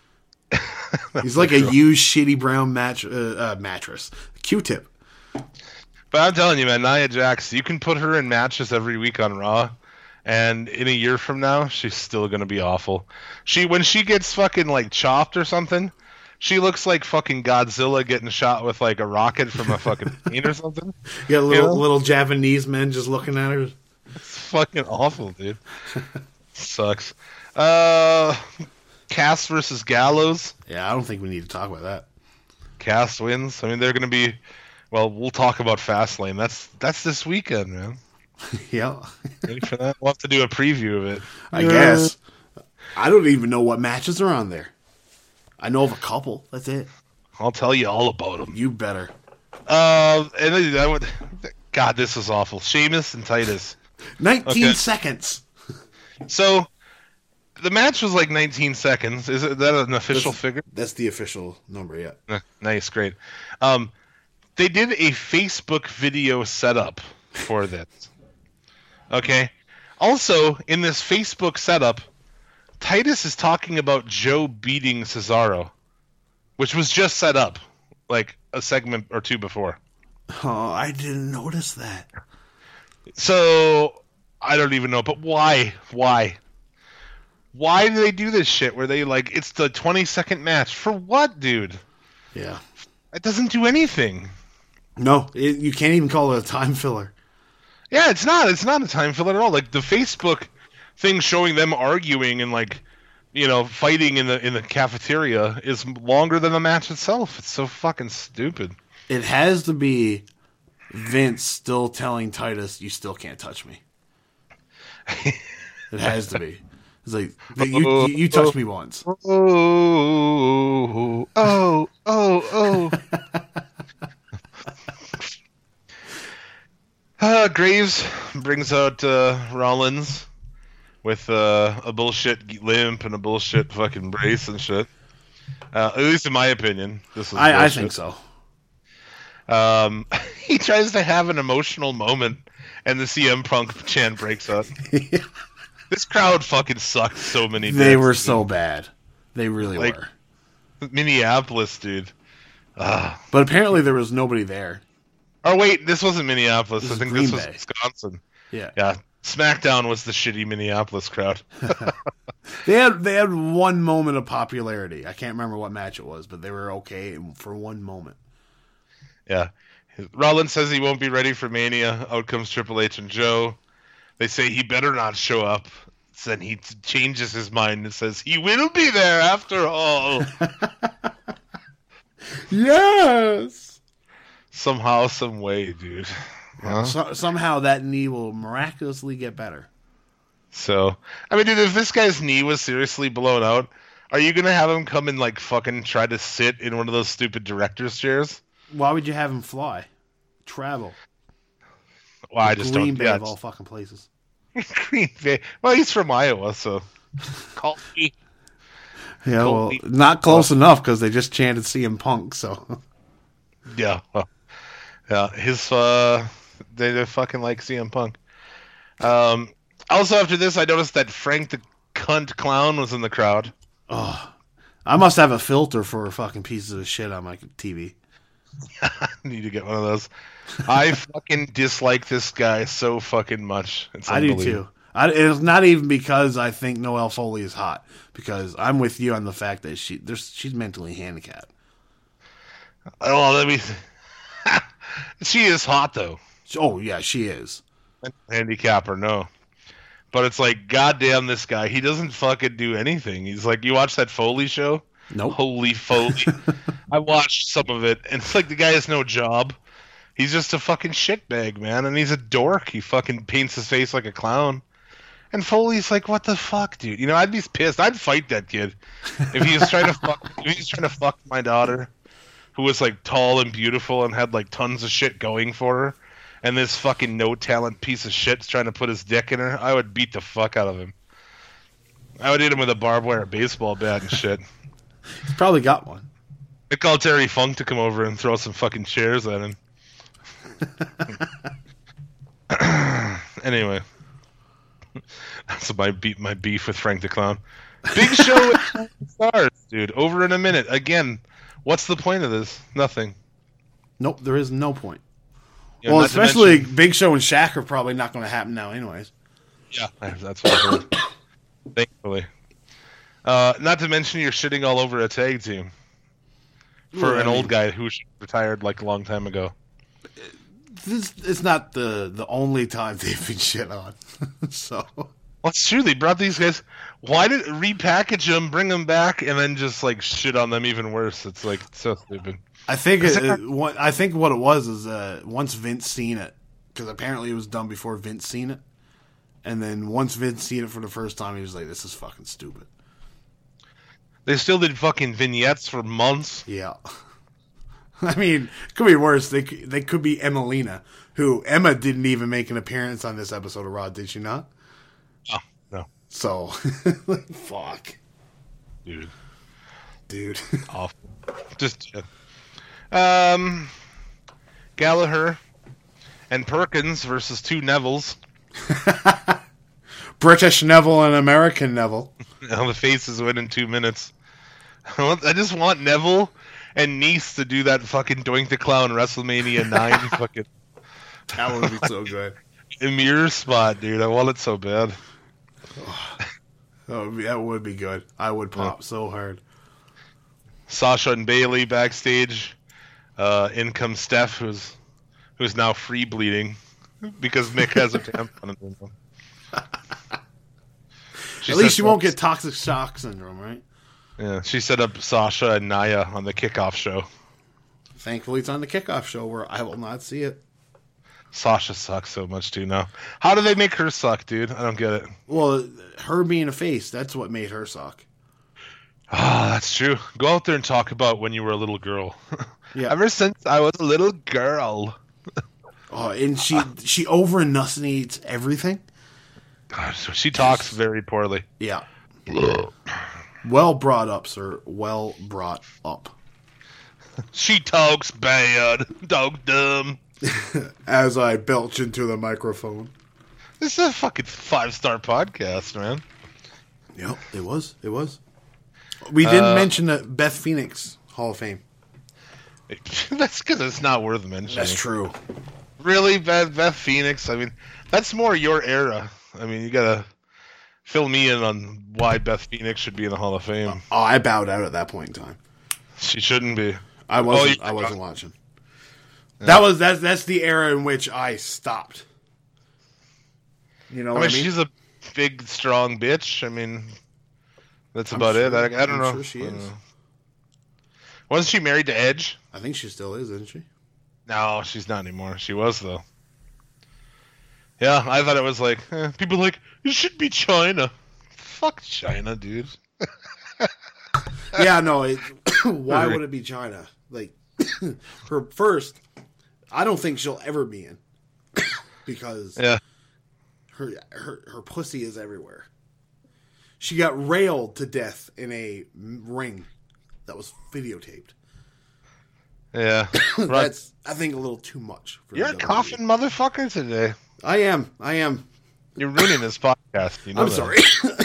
He's like a used shitty brown match uh, uh, mattress, Q-tip. But I'm telling you, man, Nia Jax, you can put her in matches every week on Raw, and in a year from now, she's still gonna be awful. She when she gets fucking like chopped or something, she looks like fucking Godzilla getting shot with like a rocket from a fucking plane or something. You got little You know? little Japanese men just looking at her. It's fucking awful, dude. Sucks. Uh, Cass versus Gallows. Yeah, I don't think we need to talk about that. Cass wins. I mean, they're gonna be. Well, we'll talk about Fastlane. That's that's this weekend, man. Yeah, Ready for that? We'll have to do a preview of it. I guess. I don't even know what matches are on there. I know of a couple. That's it. I'll tell you all about them. You better. Uh, and then I would. God, this is awful. Sheamus and Titus. nineteen Okay. seconds. So, the match was like nineteen seconds. Is it, that an official That's- figure? That's the official number, yeah. Eh, Nice, great. Um, they did a Facebook video setup for this. Okay. Also, in this Facebook setup, Titus is talking about Joe beating Cesaro, which was just set up like a segment or two before. Oh, I didn't notice that. So I don't even know, but why? Why? Why do they do this shit where they like it's the twenty second match for what, dude? Yeah. It doesn't do anything. No, it, you can't even call it a time filler. Yeah, it's not. It's not a time filler at all. Like the Facebook thing showing them arguing and like, you know, fighting in the in the cafeteria is longer than the match itself. It's so fucking stupid. It has to be Vince still telling Titus, "You still can't touch me." It has to be. It's like you you, you touched me once. Oh, oh, oh, oh. uh, Graves brings out uh, Rollins with uh, a bullshit limp and a bullshit fucking brace and shit. Uh, at least in my opinion, this is I, I bullshit. think so. Um, he tries to have an emotional moment, and the C M Punk chant breaks out. This crowd fucking sucked so many They dicks, were dude. so bad. They really Like- were. Minneapolis, dude. Ah. But apparently there was nobody there. Oh wait, this wasn't Minneapolis. This I is think Green this was Bay. Wisconsin. Yeah. Yeah, SmackDown was the shitty Minneapolis crowd. They had they had one moment of popularity. I can't remember what match it was, but they were okay for one moment. Yeah. Rollins says he won't be ready for Mania. Out comes Triple H and Joe. They say he better not show up. Then he t- changes his mind and says he will be there after all. Yes. Somehow, some way, dude. Huh? So, somehow that knee will miraculously get better. So, I mean, dude, if this guy's knee was seriously blown out, are you gonna have him come and like fucking try to sit in one of those stupid director's chairs? Why would you have him fly? Travel. Well, I just Green don't. Bay Yeah, of all fucking places. Green Bay. Well, he's from Iowa, so call me. Yeah, well, Colby. not close enough because they just chanted C M Punk. So Yeah, well, yeah. His uh, they, they fucking like C M Punk. Um. Also, after this, I noticed that Frank the Cunt Clown was in the crowd. oh, I must have a filter for fucking pieces of shit on my T V. I need to get one of those. I fucking dislike this guy so fucking much. It's I do unbelievable. too. I, it's not even because I think Noelle Foley is hot. Because I'm with you on the fact that she there's she's mentally handicapped. Oh, let me. She is hot though. Oh yeah, she is. Handicap or no. But it's like, goddamn, this guy. He doesn't fucking do anything. He's like, you watch that Foley show? Nope. Holy Foley. I watched some of it, and it's like the guy has no job. He's just a fucking shitbag, man, and he's a dork. He fucking paints his face like a clown. And Foley's like, what the fuck, dude? You know, I'd be pissed. I'd fight that kid. If he was trying to fuck if he was trying to fuck my daughter, who was like tall and beautiful and had like tons of shit going for her, and this fucking no talent piece of shit's trying to put his dick in her, I would beat the fuck out of him. I would hit him with a barbed wire baseball bat and shit. He's probably got one. I'd call Terry Funk to come over and throw some fucking chairs at him. Anyway, that's my beat my beef with Frank the Clown. Big Show with stars, dude. Over in a minute. Again, what's the point of this? Nothing. Nope, there is no point. You know, Well, not to especially mention- Big Show and Shaq are probably not going to happen now, anyways. yeah, that's what I heard. Thankfully. Uh, not to mention you're shitting all over a tag team for Well, I an mean- old guy who retired like a long time ago. This it's not the the only time they've been shit on. So Well, it's true. They brought these guys. Why did repackage them, bring them back, and then just like shit on them even worse? It's like so stupid. I think it, it, what I think what it was is uh, once Vince seen it, because apparently it was done before Vince seen it, and then once Vince seen it for the first time, he was like, "This is fucking stupid." They still did fucking vignettes for months. Yeah. I mean, it could be worse. They could, they could be Emelina, who Emma didn't even make an appearance on this episode of Raw, did she not? Oh, no. So, like, fuck, Dude. dude. Awful. Just, yeah. Um, Gallagher and Perkins versus two Nevilles. British Neville and American Neville. Now the faces win in two minutes. I, want, I just want Neville and Nice to do that fucking Doink the Clown WrestleMania nine fucking That would be so good. Emir spot, dude. I want it so bad. Oh, that would be good. I would pop so hard. Sasha and Bailey backstage. Uh, in comes Steph, who's who's now free bleeding because Mick has a tampon in him. She At least set you won't up- get toxic shock syndrome, right? Yeah, she set up Sasha and Naya on the kickoff show. Thankfully, it's on the kickoff show where I will not see it. Sasha sucks so much too now. How do they make her suck, dude? I don't get it. Well, her being a face, that's what made her suck. Ah, that's true. Go out there and talk about when you were a little girl. Yeah. Ever since I was a little girl. Oh, and she she over enunciates everything. Gosh, she talks very poorly. Yeah. Well brought up, sir. Well brought up. She talks bad. Dog dumb. As I belch into the microphone. This is a fucking five star podcast, man. Yep, it was. It was. We didn't Uh, mention the Beth Phoenix Hall of Fame. That's because it's not worth mentioning. That's true. Really, Beth, Beth Phoenix? I mean, that's more your era. I mean, you gotta fill me in on why Beth Phoenix should be in the Hall of Fame. Oh, I bowed out at that point in time. She shouldn't be. I wasn't. you- I wasn't watching. That was that's that's the era in which I stopped. You know I what mean, I mean? she's a big, strong bitch. I mean, that's I'm about sure- it. I, I don't I'm know. sure she I don't is. know. Wasn't she married to Edge? I think she still is, isn't she? No, she's not anymore. She was, though. Yeah, I thought it was like, eh, people like, it should be China. Fuck China, dude. Yeah, no. It, why would it be China? Like, her first, I don't think she'll ever be in because Yeah. her her her pussy is everywhere. She got railed to death in a ring that was videotaped. Yeah. Right. That's, I think, a little too much. For You're a the W W E. coughing motherfucker today. I am. I am. You're ruining this podcast. You know I'm that. sorry.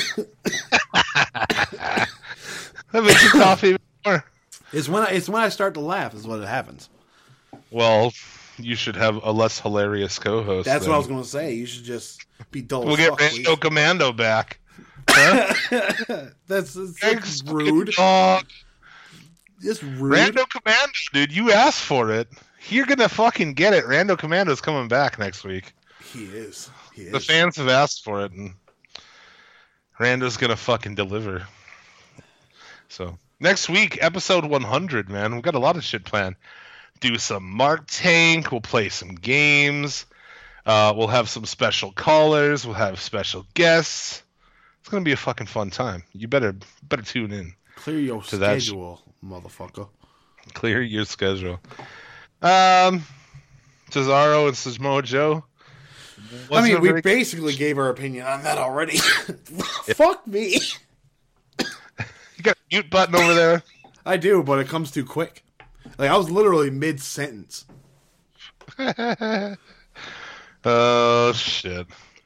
That makes you cough even more. it's when I, it's when I start to laugh is when it happens. Well, you should have a less hilarious co-host. That's then. what I was going to say. You should just be dull. We'll as get fuck, Rando please. Commando back. Huh? That's, that's, Thanks, that's rude. dog. Just rude. Rando Commando, dude. You asked for it. You're gonna fucking get it. Rando Commando's coming back next week. He is. He is. The fans have asked for it, and Rando's gonna fucking deliver. So next week, episode one hundred, man. We've got a lot of shit planned. Do some Mark Tank. We'll play some games. Uh, we'll have some special callers. We'll have special guests. It's gonna be a fucking fun time. You better better tune in. Clear your to that sh- schedule, motherfucker. Clear your schedule. Um, Cesaro and Samoa Joe. I Wasn't mean, a we very- basically gave our opinion on that already. Fuck me. You got a mute button over there. I do, but it comes too quick. Like, I was literally mid-sentence. Oh shit!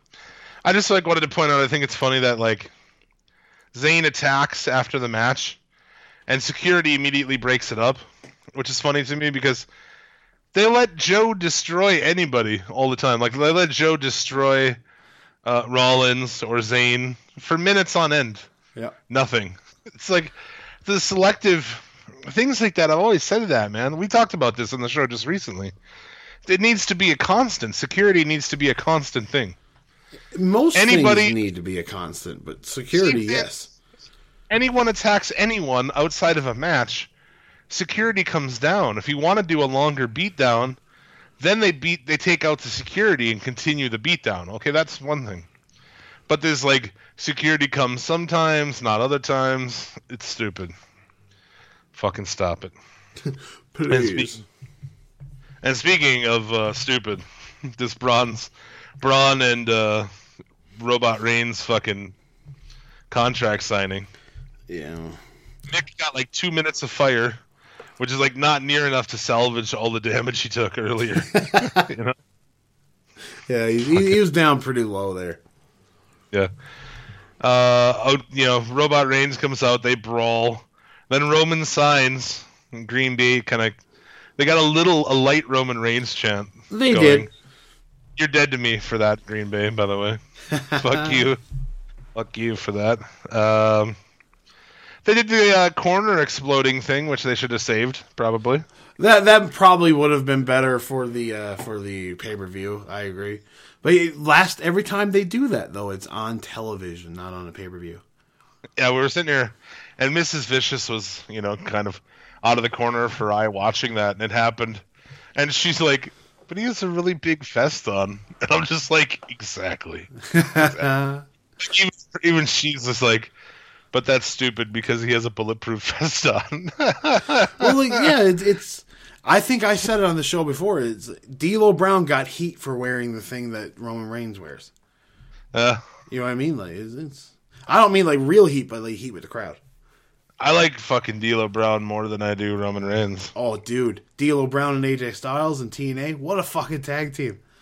I just like wanted to point out. I think it's funny that like Zayn attacks after the match, and security immediately breaks it up, which is funny to me because they let Joe destroy anybody all the time. Like they let Joe destroy uh, Rollins or Zayn for minutes on end. Yeah. Nothing. It's like the selective things like that. I've always said that, man. We talked about this on the show just recently. It needs to be a constant. Security needs to be a constant thing. Most Anybody- things need to be a constant, but security, See, yes. Anyone attacks anyone outside of a match, security comes down. If you want to do a longer beatdown, then they beat they take out the security and continue the beatdown. Okay, that's one thing. But there's like security comes sometimes, not other times. It's stupid. Fucking stop it. Please. speak- And speaking of uh, stupid, this Braun's, Braun and uh, Robot Reigns fucking contract signing. Yeah. Nick got like two minutes of fire, which is like not near enough to salvage all the damage he took earlier. You know? Yeah, he, he, he was down pretty low there. Yeah. Uh, out, you know, Robot Reigns comes out, they brawl. Then Roman signs. And Green Bay kind of, they got a little, a light Roman Reigns chant. They going. did. You're dead to me for that, Green Bay, by the way. Fuck you. Fuck you for that. Um, they did the uh, corner exploding thing, which they should have saved, probably. That that probably would have been better for the uh, for the pay per view. I agree, but it last every time they do that though, it's on television, not on a pay per view. Yeah, we were sitting here, and Missus Vicious was, you know, kind of out of the corner of her eye watching that, and it happened. And she's like, but he has a really big vest on. And I'm just like, exactly. exactly. even, even she's just like, but that's stupid because he has a bulletproof vest on. Well, like, yeah, it's, it's. I think I said it on the show before. It's D'Lo Brown got heat for wearing the thing that Roman Reigns wears. uh, You know what I mean? Like it's. it's I don't mean like real heat, but like heat with the crowd. I like fucking D'Lo Brown more than I do Roman Reigns. Oh, dude, D'Lo Brown and A J Styles and T N A. What a fucking tag team!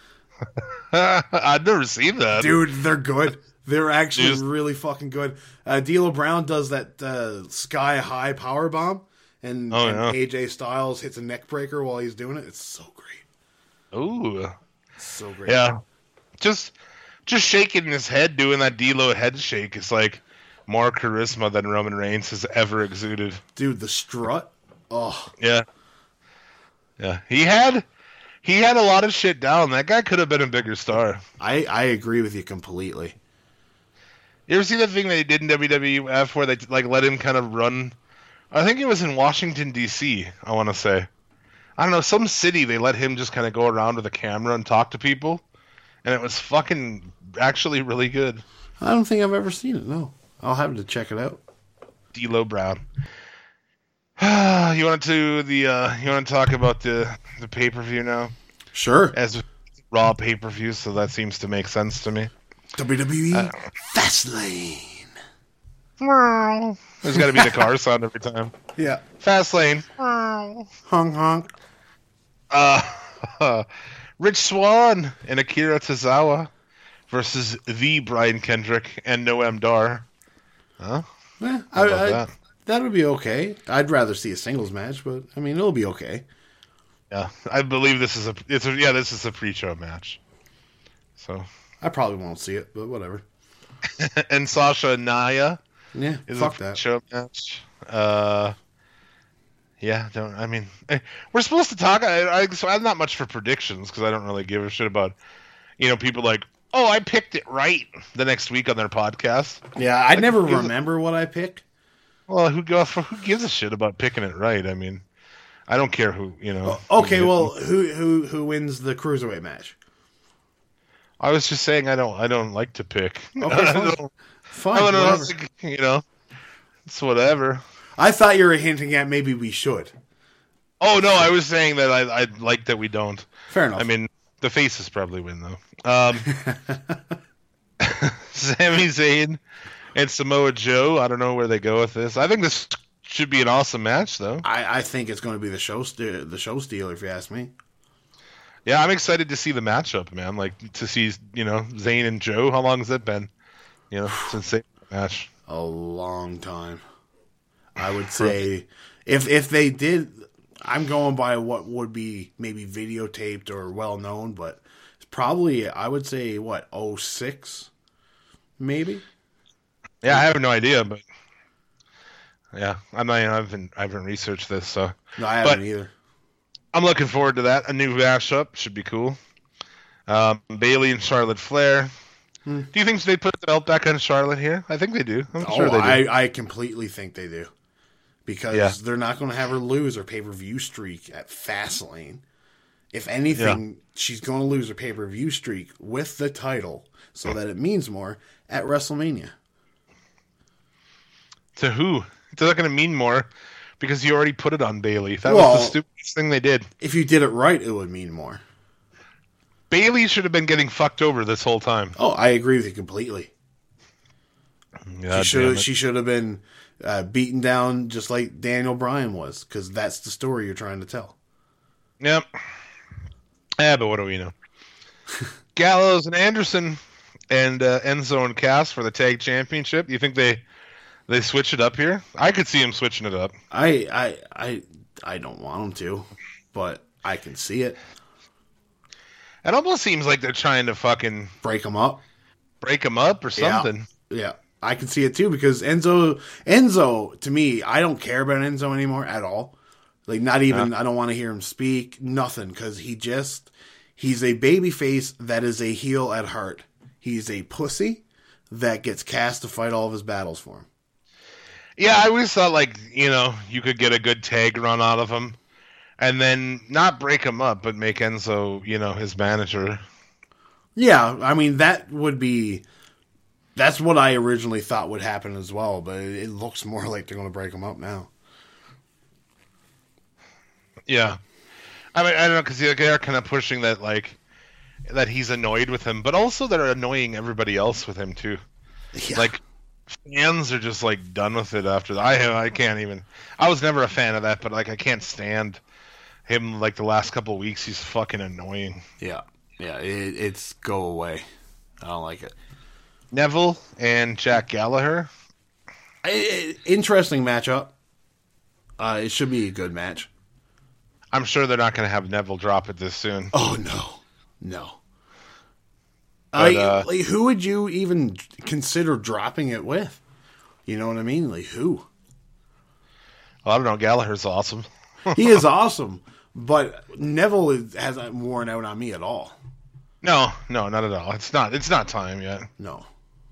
I've never seen that. Dude, they're good. They're actually Just- really fucking good. Uh, D'Lo Brown does that uh, sky high power bomb, and, Oh, and yeah. A J Styles hits a neck breaker while he's doing it. It's so great. Ooh. So great. Yeah. Just just shaking his head, doing that D-Lo head shake is like more charisma than Roman Reigns has ever exuded. Dude, the strut. Oh, Yeah. Yeah. He had he had a lot of shit down. That guy could have been a bigger star. I, I agree with you completely. You ever see that thing they did in W W F where they like let him kind of run? I think it was in Washington D C. I want to say, I don't know, some city. They let him just kind of go around with a camera and talk to people, and it was fucking actually really good. I don't think I've ever seen it, no. I'll have to check it out. D'Lo Brown. You want to the uh, you want to talk about the the pay per view now Sure. as Raw pay per view? So that seems to make sense to me. W W E Fastlane. There's got to be the car sound every time. Yeah. Fast lane. Honk honk. Uh, Rich Swann and Akira Tozawa versus the Brian Kendrick and Noam Dar. Huh? Yeah, How I, about I, that? that would be okay. I'd rather see a singles match, but I mean, it'll be okay. Yeah, I believe this is a it's a yeah this is a pre-show match. So I probably won't see it, but whatever. and Sasha and Naya Yeah, is fuck a that. pre-show match. Uh, yeah, don't I mean eh, we're supposed to talk. I, I so I'm not much for predictions because I don't really give a shit about you know people like oh I picked it right the next week on their podcast. Yeah, I never who gives a- remember what I picked. Well, who goes for who gives a shit about picking it right? I mean, I don't care who you know. Okay, who- well, who who who wins the cruiserweight match? I was just saying I don't I don't like to pick. Okay, I fine. don't, Fine, I don't know, whatever. it's like, you know, it's whatever. I thought you were hinting at maybe we should. Oh no, I was saying that I I like that we don't. Fair enough. I mean, the faces probably win though. Um, Sami Zayn and Samoa Joe. I don't know where they go with this. I think this should be an awesome match though. I, I think it's going to be the show st- the show stealer, if you ask me. Yeah, I'm excited to see the matchup, man. Like to see you know Zayn and Joe. How long has that been? You know, since they match. A long time. I would say if if they did, I'm going by what would be maybe videotaped or well known, but it's probably I would say what oh six, maybe. Yeah, I have no idea, but yeah, I'm not. I haven't. I haven't researched this, so No, I haven't But- either. I'm looking forward to that. A new mashup should be cool. Um, Bailey and Charlotte Flair. Hmm. Do you think they put the belt back on Charlotte here? I think they do. I'm Oh, sure they do. I, I completely think they do. Because Yeah. they're not going to have her lose her pay-per-view streak at Fastlane. If anything, she's going to lose her pay-per-view streak with the title so that it means more at WrestleMania. To who? It's not going to mean more because you already put it on Bailey. That Well- was the stupidest thing they did. If you did it right, it would mean more. Bailey should have been getting fucked over this whole time. Oh, I agree with you completely. God She should damn have, it. she should have been uh, beaten down just like Daniel Bryan was, because that's the story you're trying to tell. Yep. Yeah, but what do we know? Gallows and Anderson and uh, Enzo and Cass for the tag championship. You think they they switch it up here? I could see them switching it up. I I I I don't want them to, but I can see it. It almost seems like they're trying to fucking Break them up. break them up or Yeah. something. Yeah, I can see it too because Enzo, Enzo, to me, I don't care about Enzo anymore at all. Like, not even, I don't want to hear him speak, nothing, because he just, he's a baby face that is a heel at heart. He's a pussy that gets cast to fight all of his battles for him. Yeah, I always thought like you know you could get a good tag run out of him, and then not break him up, but make Enzo you know his manager. Yeah, I mean, that would be, that's what I originally thought would happen as well, but it, it looks more like they're going to break him up now. Yeah, I mean I don't know because they're kind of pushing that like that he's annoyed with him, but also they're annoying everybody else with him too. Yeah. Like fans are just like done with it after that. I I can't even. I was never a fan of that, but like I can't stand him. Like the last couple of weeks, he's fucking annoying. Yeah. Yeah, it, it's go away. I don't like it. Neville and Jack Gallagher. I, I, interesting matchup. Uh, it should be a good match. I'm sure they're not going to have Neville drop it this soon. Oh no, no. But, I, uh, like, who would you even consider dropping it with? You know what I mean? Like who? Well, I don't know. Gallagher's awesome. He is awesome, but Neville is, hasn't worn out on me at all. No, no, not at all. It's not. It's not time yet. No.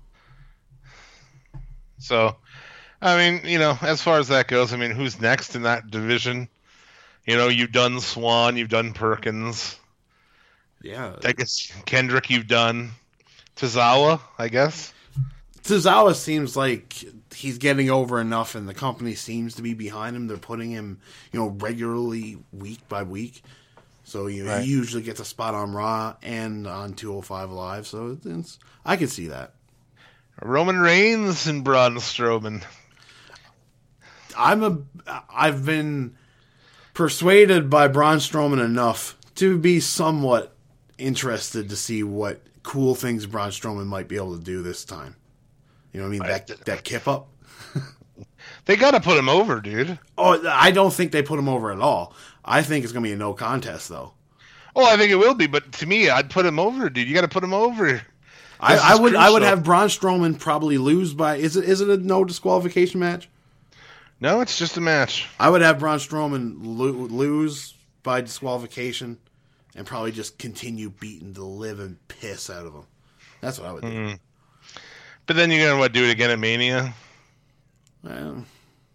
So, I mean, you know, as far as that goes, I mean, who's next in that division? You know, you've done Swan, you've done Perkins. Yeah. I guess Kendrick, you've done Tozawa, I guess. Tozawa seems like he's getting over enough, and the company seems to be behind him. They're putting him, you know, regularly week by week. So you know, Right. he usually gets a spot on Raw and on two oh five Live. So it's, I can see that. Roman Reigns and Braun Strowman. I'm a. I've been persuaded by Braun Strowman enough to be somewhat interested to see what cool things Braun Strowman might be able to do this time. You know what I mean? That that kip up. They got to put him over, dude. Oh, I don't think they put him over at all. I think it's going to be a no contest, though. Oh, I think it will be, but to me, I'd put him over, dude. You got to put him over. I, This I is would I would crucial. have Braun Strowman probably lose by is it is it a no disqualification match? No, it's just a match. I would have Braun Strowman lo- lose by disqualification and probably just continue beating the living piss out of him. That's what I would do. Mm. But then you're gonna what, do it again at Mania? Well,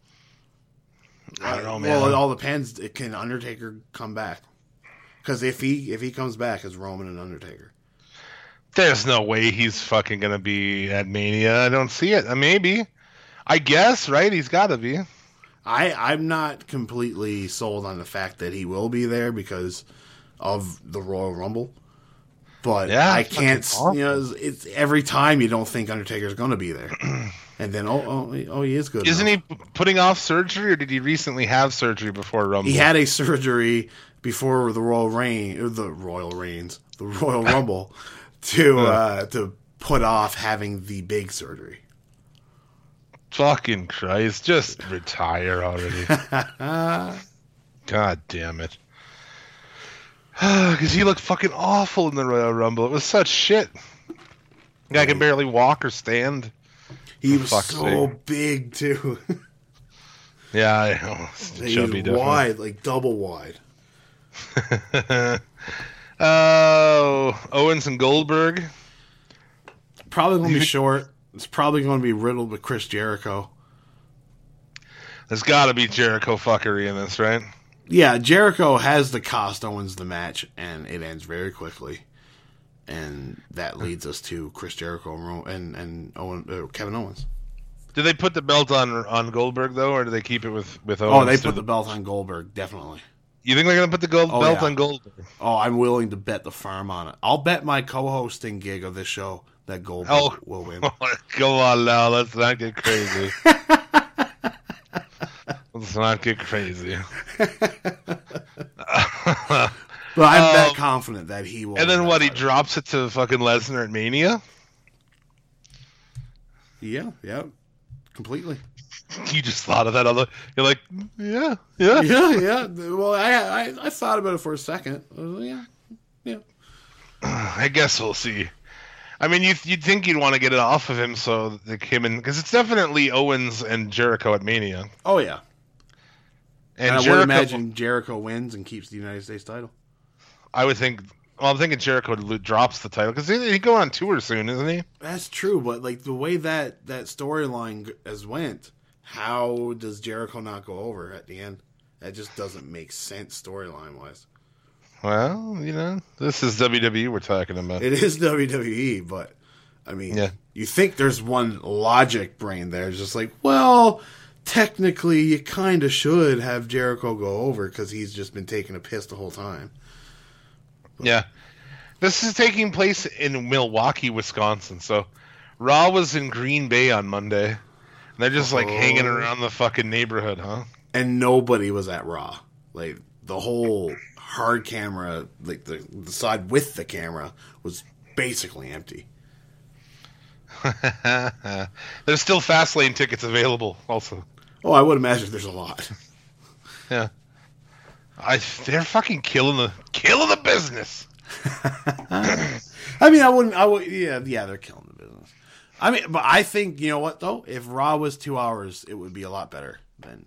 I don't know, man. well, it all depends. It can Undertaker come back? Because if he if he comes back as Roman and Undertaker, There's no way he's fucking gonna be at Mania. I don't see it. Uh, maybe. I guess, right? He's got to be. I I'm not completely sold on the fact that he will be there because of the Royal Rumble. But Yeah, I it's can't, fucking you know, it's, it's every time you don't think Undertaker's going to be there, and then oh oh oh he is good. Isn't enough. he putting off surgery, or did he recently have surgery before Rumble? He had a surgery before the Royal Reign, or the Royal Reigns, the Royal Rumble, to uh, to put off having the big surgery. Fucking Christ! Just retire already. God damn it! Because he looked fucking awful in the Royal Rumble. It was such shit. Guy can barely walk or stand. He For was fuck's so sake. big too. Yeah, I know. He Chubby, was definitely. wide, like double wide. Oh, Owens and Goldberg. Probably going to be short. It's probably going to be riddled with Chris Jericho. There's got to be Jericho fuckery in this, right? Yeah, Jericho has the cost Owens the match, and it ends very quickly. And that leads us to Chris Jericho and Ro- and, and Owen, uh, Kevin Owens. Did they put the belt on on Goldberg though, or do they keep it with with Oh, Owens? they to put the belt on Goldberg, definitely. You think they're gonna put the gold Oh, belt yeah. on Goldberg? Oh, I'm willing to bet the farm on it. I'll bet my co-hosting gig of this show that Goldberg Oh. will win. Go on now, let's not get crazy. Let's not get crazy. But I'm Um, that confident that he will. And then win what? that He title. drops it to fucking Lesnar at Mania. Yeah, yeah, completely. You just thought of that. Other, you're like, yeah, yeah. Yeah, yeah. Well, I, I I thought about it for a second. I was like, yeah, yeah. I guess we'll see. I mean, you you'd think you'd want to get it off of him, so the him and because it's definitely Owens and Jericho at Mania, Oh yeah. and, And I Jericho. would imagine Jericho wins and keeps the United States title. I would think. Well, I'm thinking Jericho lo- drops the title because he, he go on tour soon, isn't he? That's true, but like the way that that storyline g- has went, how does Jericho not go over at the end? That just doesn't make sense storyline wise. Well, you know, this is W W E we're talking about. It is W W E, but I mean, Yeah. you think there's one logic brain there, it's just like, well, technically, you kind of should have Jericho go over because he's just been taking a piss the whole time. Yeah. This is taking place in Milwaukee, Wisconsin. So Raw was in Green Bay on Monday. And they're just like Oh. hanging around the fucking neighborhood, huh? And nobody was at Raw. Like the whole hard camera, like the, the side with the camera, was basically empty. There's still Fastlane tickets available, also. Oh, I would imagine there's a lot. Yeah, I they're fucking killing the killing the business. I mean, I wouldn't. I would. Yeah, yeah, they're killing the business. I mean, but I think you know what though. If Raw was two hours, it would be a lot better than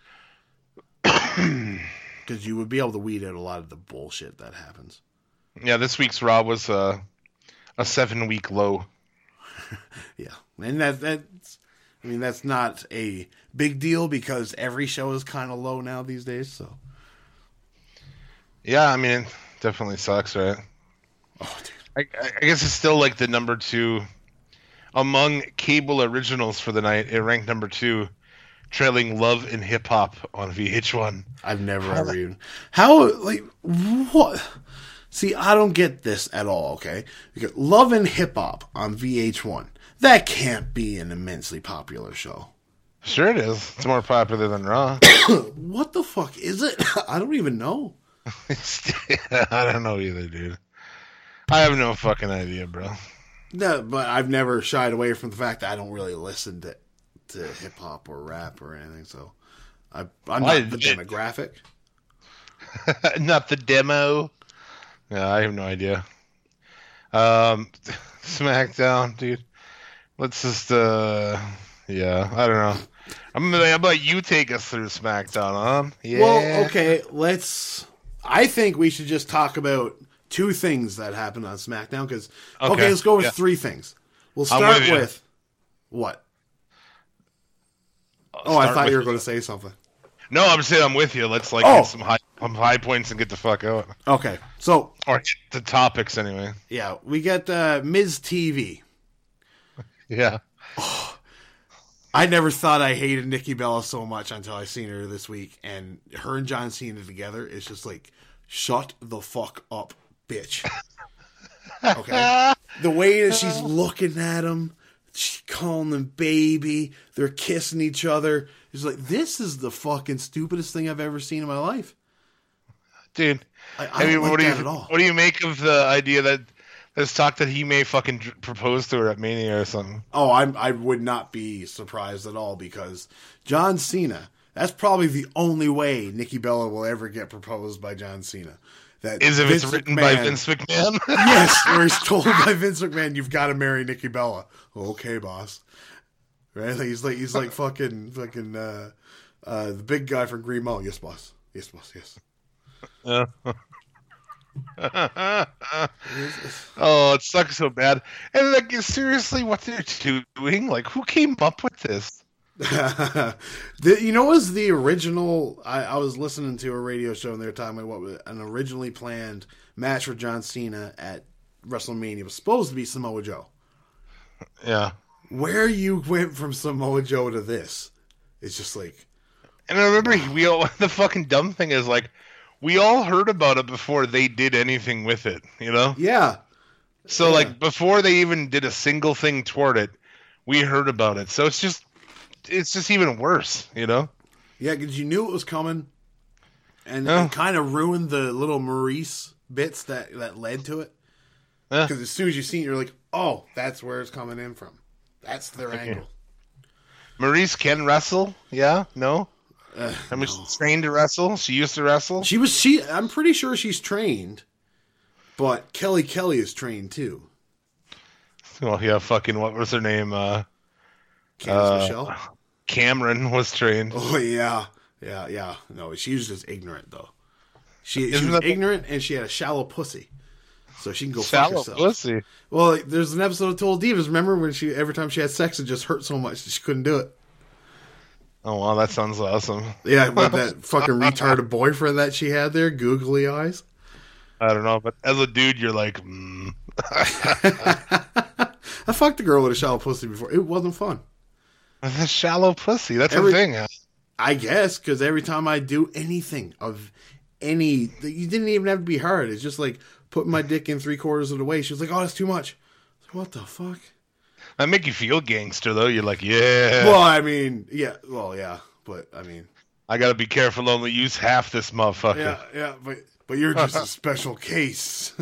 because you would be able to weed out a lot of the bullshit that happens. Yeah, this week's Raw was uh, a seven week low. Yeah, and that that's. I mean, that's not a big deal because every show is kind of low now these days. So. Yeah, I mean, it definitely sucks, right? Oh, dude. I, I guess it's still like the number two among cable originals for the night. It ranked number two, trailing Love and Hip Hop on V H one. I've never ever even how like what? See, I don't get this at all. Okay, because Love and Hip Hop on V H one. That can't be an immensely popular show. Sure it is. It's more popular than Raw. What the fuck is it? I don't even know. I don't know either, dude. I have no fucking idea, bro. No, but I've never shied away from the fact that I don't really listen to to hip hop or rap or anything. So I, I'm not I, the demographic. Not the demo. Yeah, I have no idea. Um, SmackDown, dude. Let's just, uh, yeah, I don't know. I'm gonna, how about you take us through SmackDown, huh? Yeah. Well, okay, let's. I think we should just talk about two things that happened on SmackDown because okay. okay, let's go with yeah. three things. We'll start with, with what? I'll oh, I thought you were going to say something. No, I'm saying I'm with you. Let's like oh. get some high, some high points and get the fuck out. Okay, so or get the topics anyway. Yeah, we get uh, Miz T V. Yeah. Oh, I never thought I hated Nikki Bella so much until I seen her this week, and her and John Cena together is just like, shut the fuck up, bitch. Okay, the way that she's looking at him, she's calling him baby, they're kissing each other. It's like, this is the fucking stupidest thing I've ever seen in my life, dude. I, I, I mean, don't like what do that you at all. what do you make of the idea that there's talk that he may fucking dr- propose to her at Mania or something? Oh, I I would not be surprised at all because John Cena, that's probably the only way Nikki Bella will ever get proposed by John Cena. That is if Vince it's written McMahon, by Vince McMahon. Yes, where he's told by Vince McMahon, "You've got to marry Nikki Bella." Okay, boss. Right? Like, he's like he's like fucking fucking uh, uh, the big guy from Green Mile. Yes, boss. Yes, boss. Yes. Uh. Oh, it sucks so bad. And like, seriously, what they're doing? Like, who came up with this? the, you know, was the original. I, I was listening to a radio show and they were talking about what was an originally planned match for John Cena at WrestleMania was supposed to be Samoa Joe. Yeah. Where you went from Samoa Joe to this, it's just like. And I remember we all. The fucking dumb thing is like, we all heard about it before they did anything with it. You know? Yeah. So yeah. like before they even did a single thing toward it, we heard about it. So it's just. It's just even worse, you know? Yeah, because you knew it was coming, and yeah. it kind of ruined the little Maurice bits that, that led to it. Because yeah. as soon as you see it, you're like, oh, that's where it's coming in from. That's their okay. angle. Maurice can wrestle? Yeah? No? Uh, I mean, no. she's trained to wrestle? She used to wrestle? She was, she. I'm pretty sure she's trained, but Kelly Kelly is trained too. Well, yeah, fucking, what was her name? Uh... Candice uh, Michelle? Cameron was trained. Oh, yeah. Yeah, yeah. No, she was just ignorant, though. She, she was that ignorant, and she had a shallow pussy. So she can go shallow fuck herself. Pussy? Well, like, there's an episode of Total Divas, remember, when she every time she had sex, it just hurt so much that she couldn't do it. Oh, wow, that sounds awesome. Yeah, but that fucking retarded boyfriend that she had there, googly eyes. I don't know, but as a dude, you're like, mm. I fucked a girl with a shallow pussy before. It wasn't fun. A shallow pussy. That's every, a thing. Huh? I guess, because every time I do anything of any, you didn't even have to be hard. It's just like putting my dick in three quarters of the way. She was like, "Oh, that's too much." Like, what the fuck? That make you feel gangster, though. You're like, yeah. Well, I mean, yeah. Well, yeah, but I mean, I gotta be careful. Only use half this motherfucker. Yeah, yeah. But But you're just a special case.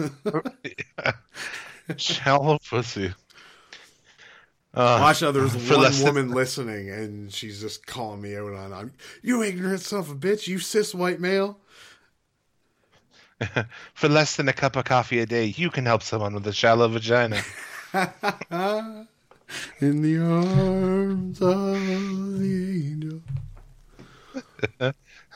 Shallow pussy. Uh, Watch out, there's for one less than- woman listening, and she's just calling me out on, I'm, you ignorant son of a bitch, you cis white male. For less than a cup of coffee a day, you can help someone with a shallow vagina. In the arms of the angel.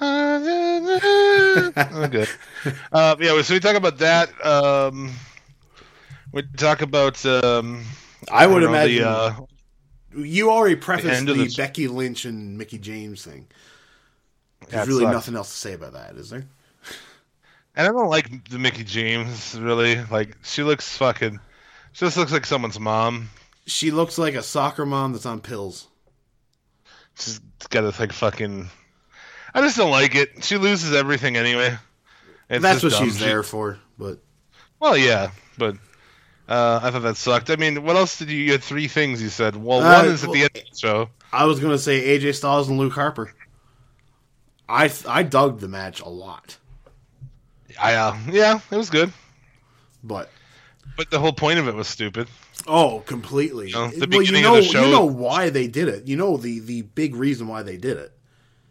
Okay. Uh, yeah, so we talk about that. Um, we talk about. Um, I would don't know, imagine the, uh, you already prefaced end the, of the- Becky Lynch and Mickey James thing. There's Yeah, it really sucks. nothing else to say about that, is there? And I don't like the Mickey James really. Like she looks fucking. She just looks like someone's mom. She looks like a soccer mom that's on pills. She's got this like fucking. I just don't like it. She loses everything anyway. It's That's what just dumb. she's She- there for. But Well, yeah, but uh, I thought that sucked. I mean, what else did you? You had three things you said. Well, Uh, one is at well- the end of the show. I was going to say A J Styles and Luke Harper. I I dug the match a lot, I uh, yeah, it was good, but but the whole point of it was stupid. oh, completely. You know, the well, you beginning know, of the show- you know why they did it. You know the the big reason why they did it.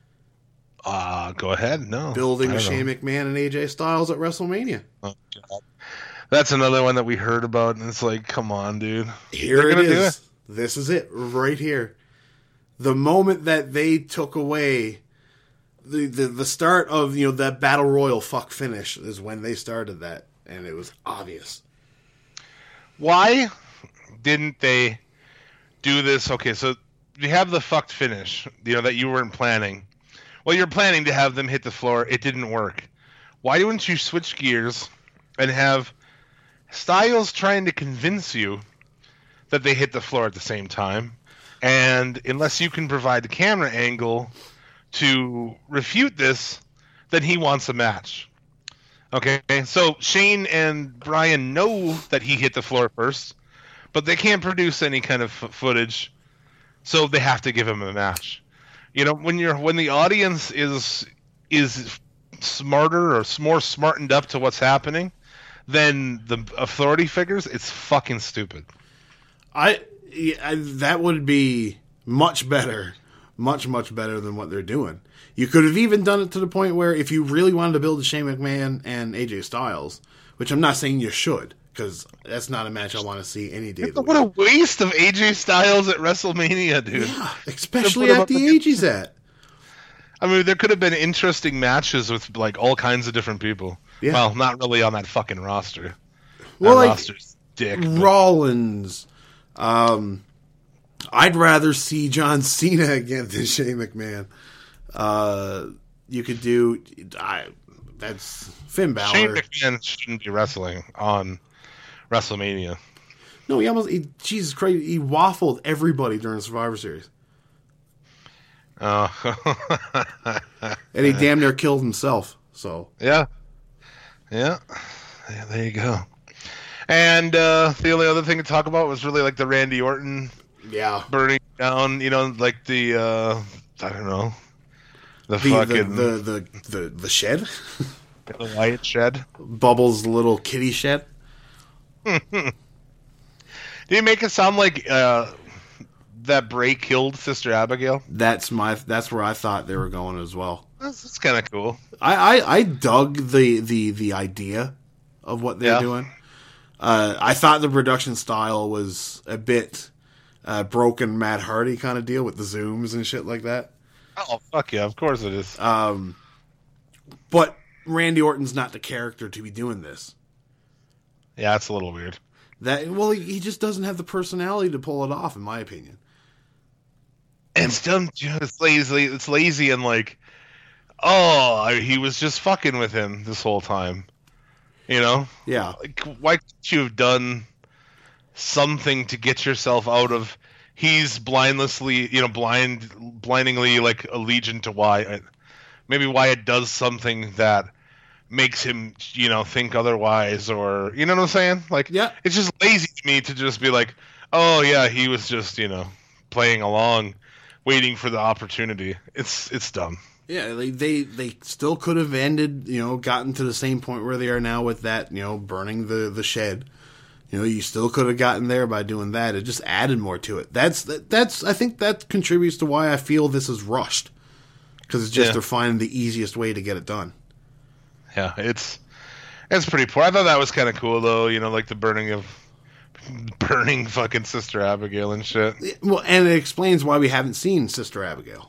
Uh, go ahead. No, Building I with don't know. Shane McMahon and A J Styles at WrestleMania. Oh, God. That's another one that we heard about, and it's like, come on, dude. Here They're it gonna do is. This is it right here. The moment that they took away the, the the start of, you know, that battle royal fuck finish is when they started that, and it was obvious. Why didn't they do this? Okay, so you have the fucked finish, you know, that you weren't planning. Well, you're planning to have them hit the floor. It didn't work. Why didn't you switch gears and have Styles trying to convince you that they hit the floor at the same time? And unless you can provide the camera angle to refute this, then he wants a match. Okay, so Shane and Brian know that he hit the floor first, but they can't produce any kind of f- footage, so they have to give him a match. You know, when you're when the audience is is smarter or more smartened up to what's happening than the authority figures, it's fucking stupid. I, yeah, I that would be much better, much much better than what they're doing. You could have even done it to the point where if you really wanted to build a Shane McMahon and A J Styles, which I'm not saying you should, because that's not a match I want to see any day of the What week. a waste of A J Styles at WrestleMania, dude. Yeah, especially Put him at up the against- age he's at. I mean, there could have been interesting matches with like all kinds of different people. Yeah. Well, not really on that fucking roster. Well, that like roster's dick. but- Rollins. Um, I'd rather see John Cena again than Shane McMahon. Uh, you could do. I. That's Finn Balor. Shane McMahon shouldn't be wrestling on WrestleMania. No, he almost. He, Jesus Christ, he waffled everybody during the Survivor Series, Oh, and he damn near killed himself. So yeah. yeah, yeah. There you go. And uh, the only other thing to talk about was really like the Randy Orton yeah, burning down. You know, like the uh, I don't know, the, the fucking the, the the the the shed, the Wyatt shed. Bubbles' little kitty shed. Did you make it sound like uh, that Bray killed Sister Abigail? That's my. That's where I thought they were going as well. That's, that's kind of cool. I, I, I dug the, the, the idea of what they're Yeah. doing. Uh, I thought the production style was a bit uh, broken Matt Hardy kind of deal with the zooms and shit like that. Oh, fuck yeah, of course it is. Um, but Randy Orton's not the character to be doing this. Yeah, it's a little weird. That well, he, he just doesn't have the personality to pull it off, in my opinion. It's dumb. It's lazy. It's lazy and like, oh, he was just fucking with him this whole time. You know, Yeah, like why couldn't you have done something to get yourself out of? He's blindlessly, you know, blind, blindingly like allegiant to Wyatt. Maybe Wyatt does something that makes him, you know, think otherwise, or you know what I'm saying? Like, Yeah. it's just lazy to me to just be like, oh yeah, he was just, you know, playing along, waiting for the opportunity. It's it's dumb. Yeah, they, they they still could have ended, you know, gotten to the same point where they are now with that, you know, burning the, the shed. You know, you still could have gotten there by doing that. It just added more to it. That's that's I think that contributes to why I feel this is rushed, because it's just Yeah. they're finding the easiest way to get it done. Yeah, it's it's pretty poor. I thought that was kind of cool though. You know, like the burning of burning fucking Sister Abigail and shit. Well, and it explains why we haven't seen Sister Abigail.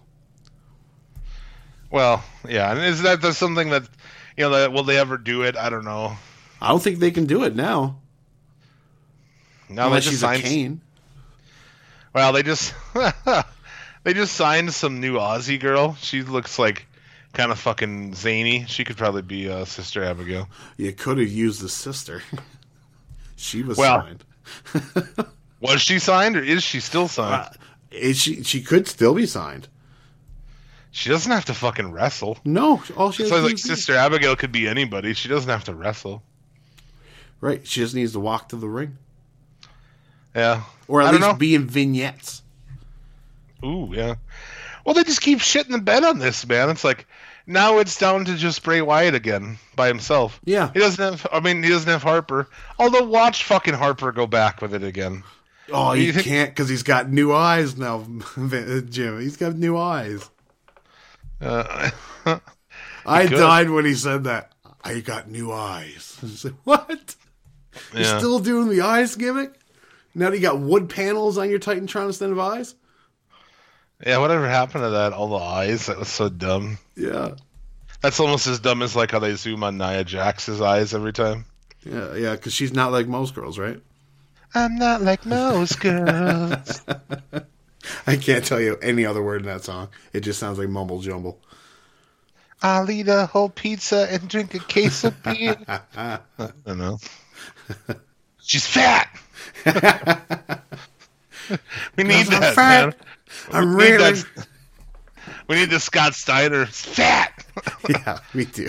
Well, yeah, and is that that's something that you know? That, will they ever do it? I don't know. I don't think they can do it now, Now unless they just she's a signed. Kane. Well, they just they just signed some new Aussie girl. She looks like kind of fucking zany. She could probably be uh, Sister Abigail. You could have used the sister. She was Well, signed. Was she signed or is she still signed? Uh, is she she could still be signed. She doesn't have to fucking wrestle. No, all she has So to like do is Sister Abigail could be anybody. She doesn't have to wrestle. right. She just needs to walk to the ring, Yeah. or at I don't least know. be in vignettes. Ooh, yeah. Well, they just keep shitting the bed on this, man. It's like now it's down to just Bray Wyatt again by himself. Yeah. He doesn't have. I mean, he doesn't have Harper. Although, watch fucking Harper go back with it again. Oh, You you think- can't because he's got new eyes now, Jim. He's got new eyes. Uh, I could. died when he said that. I got new eyes. I said, what? You're yeah. still doing the eyes gimmick? Now that you got wood panels on your Titantron instead of eyes? Yeah. Whatever happened to that? All the eyes. That was so dumb. Yeah. That's almost as dumb as like how they zoom on Nia Jax's eyes every time. Yeah, yeah, because she's not like most girls, right? I'm not like most girls. I can't tell you any other word in that song. It just sounds like mumble jumble. I'll eat a whole pizza and drink a case of beer. I don't know. She's fat. We need 'Cause I'm that, fat. man. I'm We need really... that- We need the Scott Steiner. It's fat. Yeah, me too.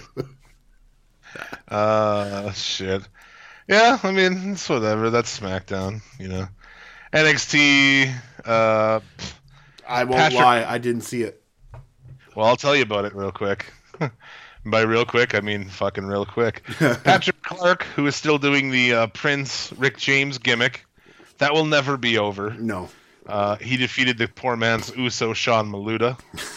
Uh, shit. Yeah, I mean, it's whatever. That's SmackDown, you know. N X T. Uh, I won't Patrick- lie, I didn't see it. well, I'll tell you about it real quick. By real quick, I mean fucking real quick. Patrick Clark, who is still doing the uh, Prince Rick James gimmick, that will never be over. No. Uh, he defeated the poor man's Uso Sean Maluda.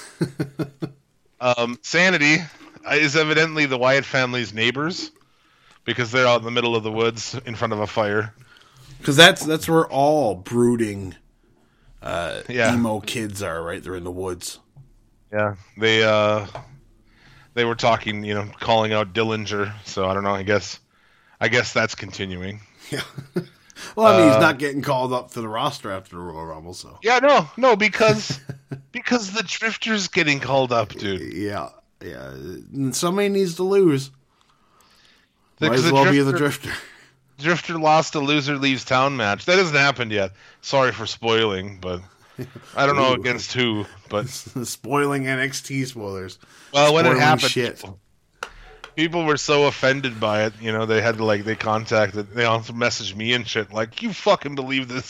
um, Sanity is evidently the Wyatt family's neighbors because they're out in the middle of the woods in front of a fire. Because that's, that's where all brooding uh, Yeah. emo kids are, right? They're in the woods. Yeah, they uh, they were talking, you know, calling out Dillinger. So I don't know. I guess, I guess that's continuing. Yeah. Well, I mean, he's Uh, not getting called up to the roster after the Royal Rumble, so. Yeah, no, no, because because the Drifter's getting called up, dude. Yeah, yeah. Somebody needs to lose. Might Because as the well be the Drifter- Drifter. Drifter lost a loser leaves town match. That hasn't happened yet. Sorry for spoiling, but I don't know Ooh. against who. But Spoiling N X T spoilers. well, when it Spoiling happened, shit. People, people were so offended by it. You know, they had to like they contacted, they also messaged me and shit like, "You fucking believe this?"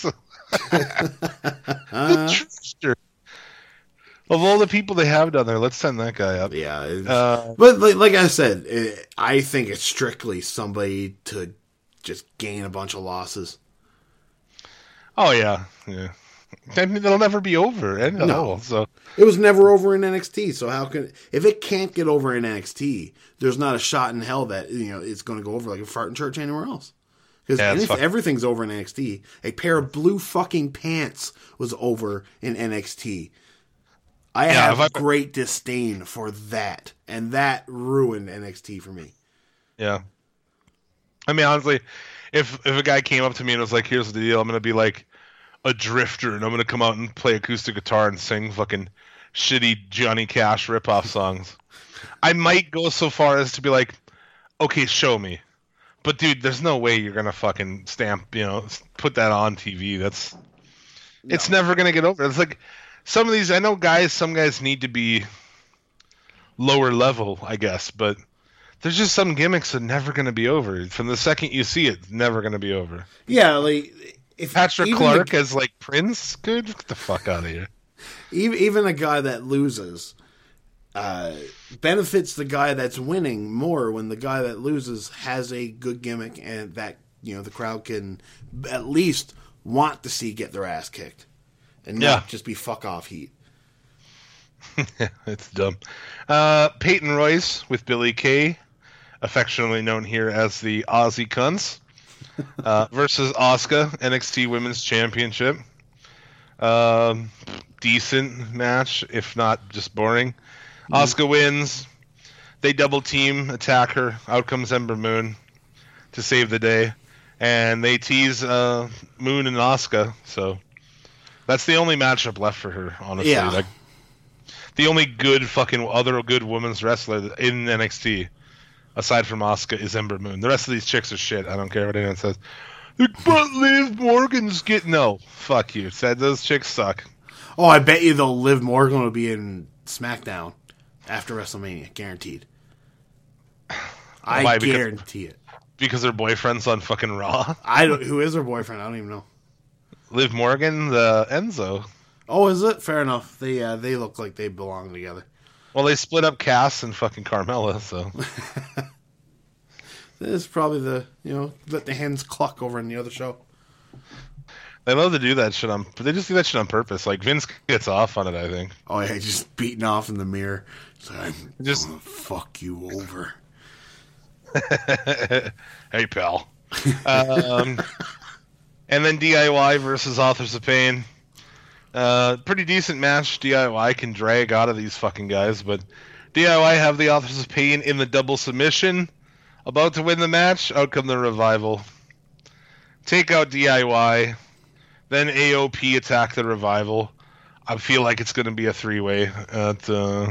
The Drifter. Of all the people they have down there, let's send that guy up. Yeah, it's- Uh, but like, like I said, it, I think it's strictly somebody to just gain a bunch of losses. oh yeah, yeah. I mean, it'll never be over. And No. so It was never over in N X T, so how can if it can't get over in N X T? There's not a shot in hell that you know it's going to go over like a fart in church anywhere else. Because Yeah, it's fuck- everything's over in N X T. A pair of blue fucking pants was over in N X T. I Yeah, have if I- great disdain for that, and that ruined N X T for me. yeah. I mean, honestly, if if a guy came up to me and was like, "Here's the deal," I'm gonna be like a drifter, and I'm gonna come out and play acoustic guitar and sing fucking shitty Johnny Cash ripoff songs. I might go so far as to be like, "Okay, show me," but dude, there's no way you're gonna fucking stamp, you know, put that on T V. That's it's never gonna get over. It's like some of these. I know guys. Some guys need to be lower level, I guess, but there's just some gimmicks that are never going to be over. From the second you see it, it's never going to be over. Yeah, like if Patrick even Clark the- as like Prince, good, get the fuck out of here. even even a guy that loses, uh, benefits the guy that's winning more when the guy that loses has a good gimmick and that, you know, the crowd can at least want to see get their ass kicked and not Yeah. just be fuck off heat. It's dumb. Uh, Peyton Royce with Billy Kay, affectionately known here as the Aussie Cunts, uh, versus Asuka, N X T Women's Championship. Um, decent match, if not just boring. Asuka wins. They double team, attack her. Out comes Ember Moon to save the day, and they tease uh, Moon and Asuka. So that's the only matchup left for her, honestly. Yeah. Like, the only good fucking other good women's wrestler in N X T, aside from Asuka, is Ember Moon. The rest of these chicks are shit. I don't care what anyone says. But Liv Morgan's get no. Fuck you. Said those chicks suck. Oh, I bet you though Liv Morgan will be in SmackDown after WrestleMania, guaranteed. I Why? Because- guarantee it. Because her boyfriend's on fucking Raw. I don't. Who is her boyfriend? I don't even know. Liv Morgan, the Enzo. Oh, is it? Fair enough. They uh, they look like they belong together. Well, they split up Cass and fucking Carmella, so. This is probably the, you know, let the hens cluck over in the other show. They love to do that shit on. But they just do that shit on purpose. Like Vince gets off on it, I think. Oh yeah, just beating off in the mirror. So I'm Just- just gonna fuck you over. Hey, pal. um, and then D I Y versus Authors of Pain. Uh, pretty decent match. D I Y can drag out of these fucking guys, but D I Y have the Authors of Pain in the double submission. About to win the match. Out come the Revival. Take out D I Y. Then A O P attack the Revival. I feel like it's going to be a three-way at uh,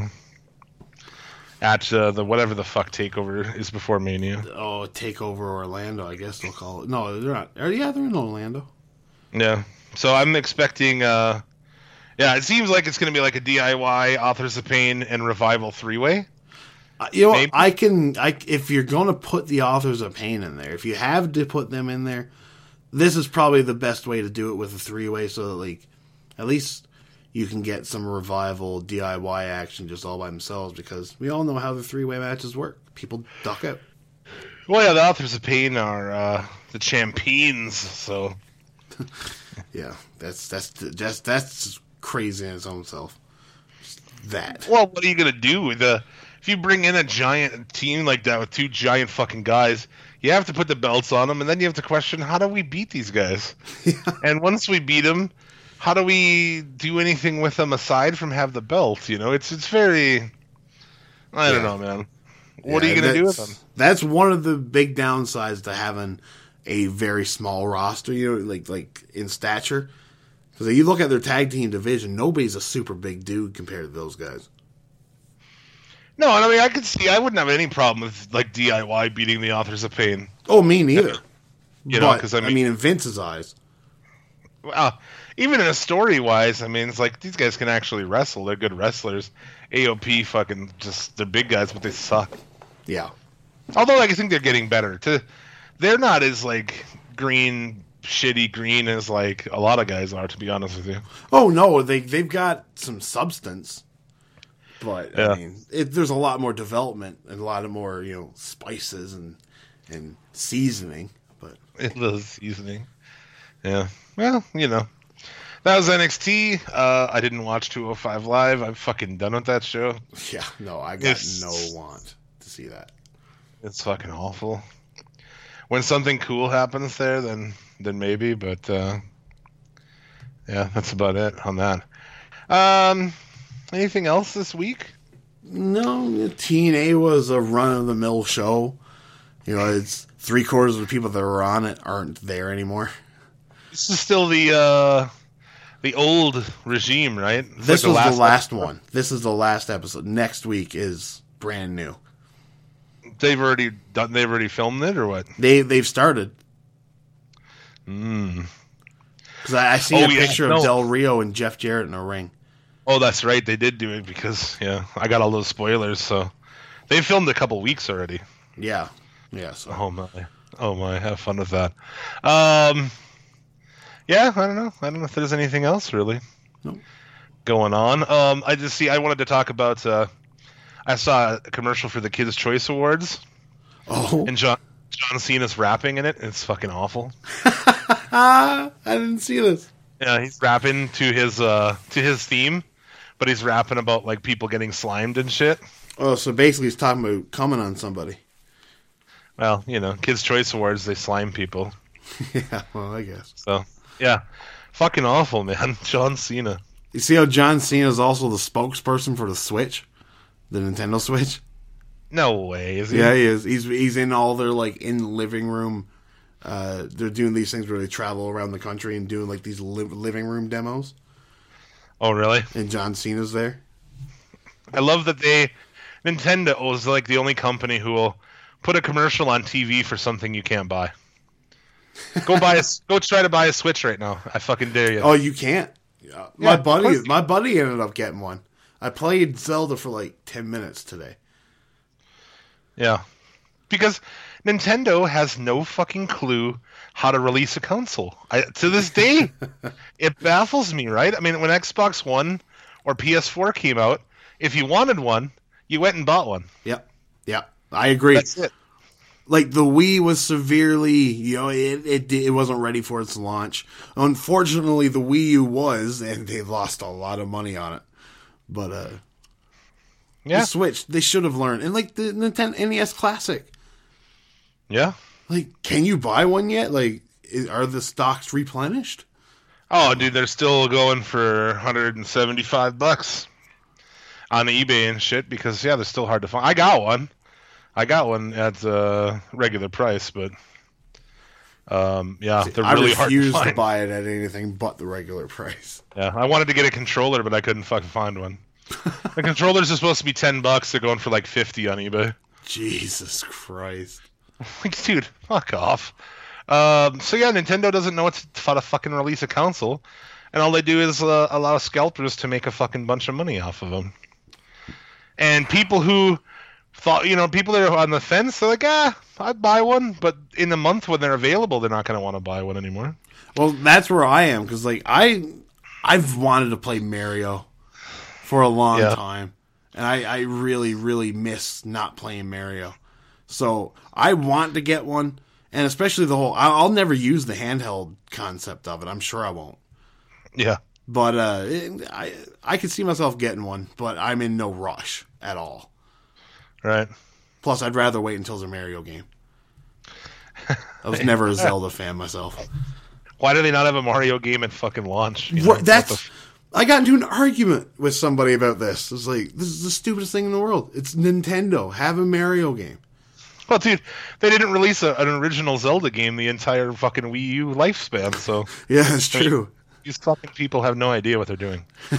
at uh, the whatever the fuck takeover is before Mania. Oh, take over Orlando, I guess they'll call it. No, they're not. Or, yeah, they're in Orlando. Yeah. So I'm expecting. Uh, yeah, it seems like it's going to be like a D I Y, Authors of Pain, and Revival three-way. Uh, you know, what? Maybe. I can. I if you're going to put the Authors of Pain in there, if you have to put them in there, this is probably the best way to do it with a three-way, so that like at least you can get some Revival D I Y action just all by themselves, because we all know how the three-way matches work. People duck out. Well, yeah, the Authors of Pain are uh, the champions, so Yeah, that's that's that's that's crazy in its own self. Just that. well, what are you gonna do with the? If you bring in a giant team like that with two giant fucking guys, you have to put the belts on them, and then you have to question how do we beat these guys? And once we beat them, how do we do anything with them aside from have the belt? You know, it's it's very. I don't Yeah. know, man. What are Yeah, you gonna do with that's- them? That's one of the big downsides to having a very small roster. You know, like like in stature, because you look at their tag team division, nobody's a super big dude compared to those guys. No, and I mean I could see I wouldn't have any problem with like D I Y beating the Authors of Pain. Oh, me neither. You know, But, because I mean, in Vince's eyes, well, even in a story wise, I mean, it's like these guys can actually wrestle. They're good wrestlers. A O P fucking just they're big guys, but they suck. yeah, Although like, I think they're getting better. To they're not as like green, shitty green as like a lot of guys are. To be honest with you, oh no, they they've got some substance, but Yeah. I mean, it, there's a lot more development and a lot of more you know spices and and seasoning. But it was seasoning. Yeah. Well, you know, that was N X T. Uh, I didn't watch two oh five Live. I'm fucking done with that show. yeah, no, I got It's- no want to see that. It's fucking awful. When something cool happens there, then then maybe, but uh, yeah, that's about it on that. Um, anything else this week? No, T N A was a run-of-the-mill show. You know, it's three quarters of the people that were on it aren't there anymore. This is still the uh, the old regime, right? It's This like was the last episode. one. This is the last episode. Next week is brand new. They've already done. They've already filmed it, or what? They they've started. Mm. Because I, I seen Oh, a yeah, picture no. of Del Rio and Jeff Jarrett in a ring. Oh, that's right. They did do it because yeah, I got all those spoilers. So they filmed a couple weeks already. Yeah, yeah. So Oh my, oh my, have fun with that. Um, yeah, I don't know. I don't know if there's anything else really Nope. going on. Um, I just see. I wanted to talk about uh, I saw a commercial for the Kids' Choice Awards, Oh, and John John Cena's rapping in it, and it's fucking awful. ah, I didn't see this. Yeah, he's rapping to his uh to his theme, but he's rapping about like people getting slimed and shit. Oh, so basically he's talking about coming on somebody. Well, you know, Kids' Choice Awards, they slime people. Yeah, well, I guess. So, yeah. Fucking awful, man. John Cena. You see how John Cena is also the spokesperson for the Switch? The Nintendo Switch? No way, is he? Yeah, he is. He's he's in all their, like, in living room. Uh, they're doing these things where they travel around the country and doing, like, these li- living room demos. Oh, really? And John Cena's there. I love that they... Nintendo is, like, the only company who will put a commercial on T V for something you can't buy. Go buy a... Go try to buy a Switch right now. I fucking dare you. Oh, you can't? Yeah, my Yeah, buddy of course. my buddy ended up getting one. I played Zelda for, like, ten minutes today. Yeah. Because Nintendo has no fucking clue how to release a console. I, to this day, it baffles me, right? I mean, when Xbox One or P S four came out, if you wanted one, you went and bought one. Yep. Yep. I agree. That's it. Like, the Wii was severely, you know, it, it it wasn't ready for its launch. Unfortunately, the Wii U was, and they lost a lot of money on it. But, uh, Yeah. the Switch, they should have learned. And, like, the Nintendo N E S Classic. Yeah. Like, can you buy one yet? Like, i- are the stocks replenished? Oh, dude, they're still going for one hundred seventy-five bucks on eBay and shit because, yeah, they're still hard to find. I got one. I got one at the regular price, but um, yeah, they're I really hard to refuse to, find. buy it at anything but the regular price. Yeah, I wanted to get a controller, but I couldn't fucking find one. The controllers are supposed to be ten bucks. They're going for like fifty on eBay. Jesus Christ. Like, dude, fuck off. Um, so yeah, Nintendo doesn't know what to, how to fucking release a console, and all they do is uh, allow scalpers to make a fucking bunch of money off of them. And people who thought, you know, people that are on the fence, they're like, ah, I'd buy one, but in a month when they're available, they're not going to want to buy one anymore. Well, that's where I am, because, like, I, I've wanted to play Mario for a long Yeah. time, and I, I really, really miss not playing Mario. So I want to get one, and especially the whole, I'll, I'll never use the handheld concept of it. I'm sure I won't. Yeah. But uh, it, I, I could see myself getting one, but I'm in no rush at all. Right. Plus, I'd rather wait until it's a Mario game. I was never a Zelda fan myself. Why do they not have a Mario game at fucking launch? You know? What, What that's. the f- I got into an argument with somebody about this. It's like, this is the stupidest thing in the world. It's Nintendo. Have a Mario game. Well, dude, they didn't release a, an original Zelda game the entire fucking Wii U lifespan, so Yeah, it's true. these fucking people have no idea what they're doing.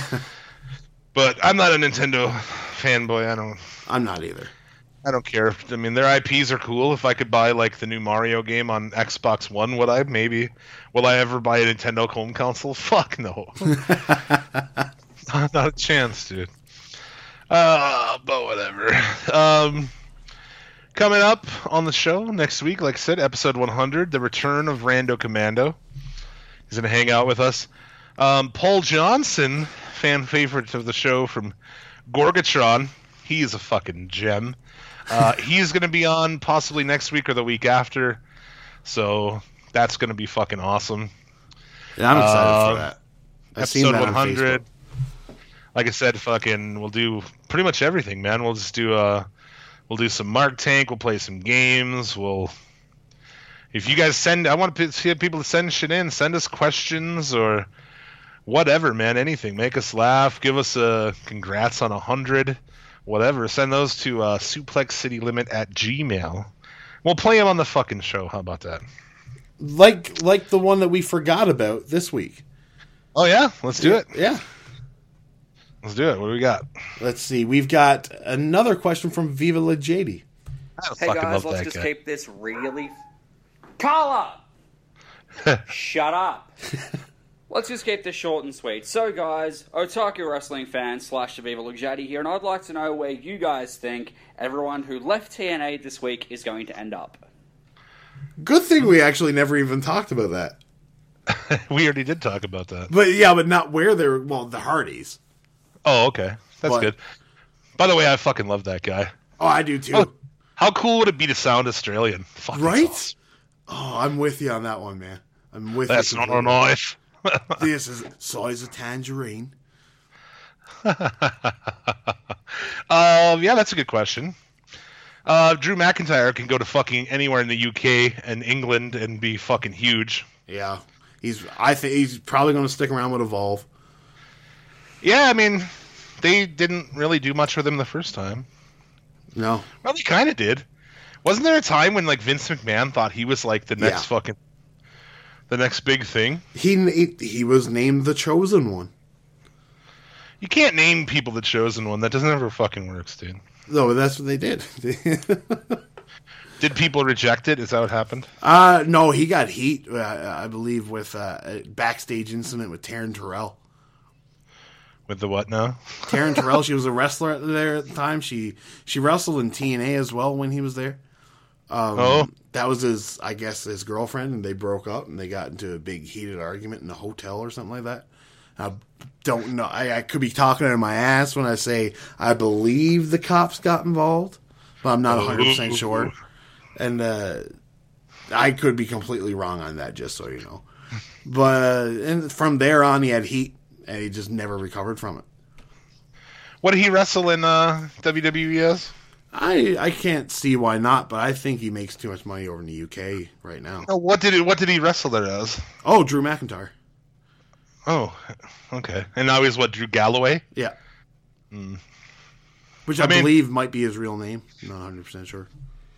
But I'm not a Nintendo fanboy. I don't. I'm not either. I don't care. I mean, their I Ps are cool. If I could buy like the new Mario game on Xbox One, would I? Maybe. Will I ever buy a Nintendo home console? Fuck no. Not a chance, dude. Uh, but whatever. Um, coming up on the show next week, like I said, episode one hundred, the return of Rando Commando. He's gonna hang out with us. Um, Paul Johnson, fan favorite of the show from Gorgatron. He is a fucking gem. Uh, he's going to be on possibly next week or the week after. So that's going to be fucking awesome. Yeah, I'm excited Um, for that. I've seen Episode that one on hundred. Facebook. Like I said, fucking, we'll do pretty much everything, man. We'll just do uh, we'll do some Mark Tank. We'll play some games. We'll, if you guys send, I want to see people to send shit in. Send us questions or whatever, man. Anything. Make us laugh. Give us a congrats on a hundred. Whatever. Send those to uh, suplexcitylimit at gmail. We'll play them on the fucking show. How about that? Like, like the one that we forgot about this week. Oh yeah, let's do it. Yeah. Let's do it. What do we got? Let's see. We've got another question from Viva La J D. I Hey fucking guys, love let's that just guy. keep this really. Carla! Shut up. Let's just keep this short and sweet. So guys, Otaku Wrestling fan slash Viva Lugjadi here, and I'd like to know where you guys think everyone who left T N A this week is going to end up. Good thing we actually never even talked about that. We already did talk about that. But yeah, but not where they're, well, the Hardys. Oh, okay. That's But- good. By the way, I fucking love that guy. Oh, I do too. Oh, how cool would it be to sound Australian? Fucking Right? awesome. Oh, I'm with you on that one, man. I'm with That's you. not a knife. This is size of tangerine. um, yeah, that's a good question. Uh, Drew McIntyre can go to fucking anywhere in the U K and England and be fucking huge. Yeah, he's. I think he's probably going to stick around with Evolve. Yeah, I mean, they didn't really do much with him the first time. No, Well, they kind of did. Wasn't there a time when like Vince McMahon thought he was like the next Yeah. fucking, the next big thing? he, he he was named the chosen one. You can't name people the chosen one. That doesn't ever fucking works, dude. No, that's what they did. Did people reject it? Is that what happened? uh no, he got heat. Uh, I believe with uh, a backstage incident with Taryn Terrell. With the what now? Taryn Terrell, she was a wrestler at- there at the time. She she wrestled in T N A as well when he was there. Um, Oh. That was his, I guess, his girlfriend, and they broke up, and they got into a big heated argument in a hotel or something like that. I don't know. I, I could be talking out of my ass when I say I believe the cops got involved, but I'm not one hundred percent sure. And uh, I could be completely wrong on that, just so you know. But uh, and from there on, he had heat, and he just never recovered from it. What did he wrestle in uh, W W E as? I I can't see why not, but I think he makes too much money over in the U K right now. Oh, what did it? What did he wrestle there as? Oh, Drew McIntyre. Oh, okay. And now he's what? Drew Galloway? Yeah. Which I, I mean- believe might be his real name. Not one hundred percent sure.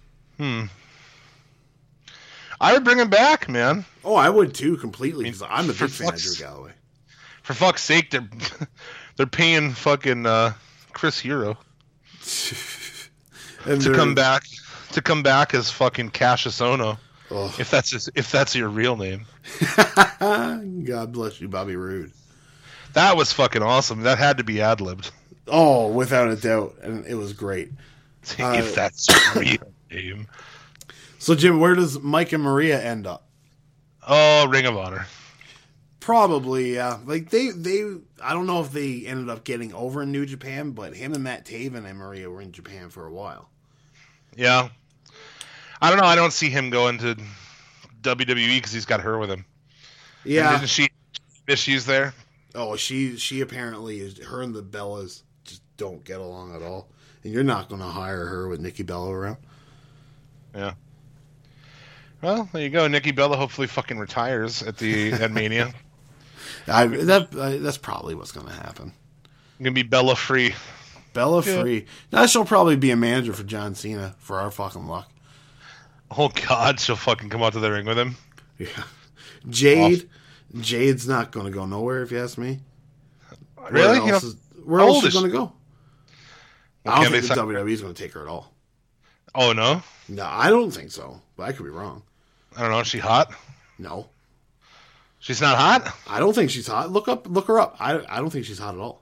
I would bring him back, man. Oh, I would too, completely, because I'm a for big fan of fuck's- Drew Galloway. For fuck's sake, they're they're paying fucking uh, Chris Hero And to they're- come back to come back as fucking Cassius Ohno. Oh, If that's his, if that's your real name. God bless you, Bobby Roode. That was fucking awesome. That had to be ad libbed. Oh, without a doubt, and it was great. Uh, if that's your real name. So, Jim, where does Mike and Maria end up? Oh, Ring of Honor. Probably, yeah. Like they, they. I don't know if they ended up getting over in New Japan, but him and Matt Taven and Maria were in Japan for a while. Yeah. I don't know. I don't see him going to W W E because he's got her with him. And Yeah. didn't she issues there? Oh, she she apparently is. Her and the Bellas just don't get along at all, and you're not going to hire her with Nikki Bella around. Yeah. Well, there you go. Nikki Bella hopefully fucking retires at the at Mania. I, that uh, that's probably what's going to happen. Gonna be Bella free. Bella Yeah. free. Now she'll probably be a manager for John Cena for our fucking luck. Oh God, she'll fucking come out to the ring with him. Yeah. Jade. Jade's not going to go nowhere, if you ask me. Really? Where You else know- is, where how else old is is she going she? to go? Well, I don't can't think they the sign- W W E is going to take her at all. Oh no, No, I don't think so. But I could be wrong. I don't know. Is she hot? No. She's not hot. I don't think she's hot. Look up, look her up. I, I don't think she's hot at all.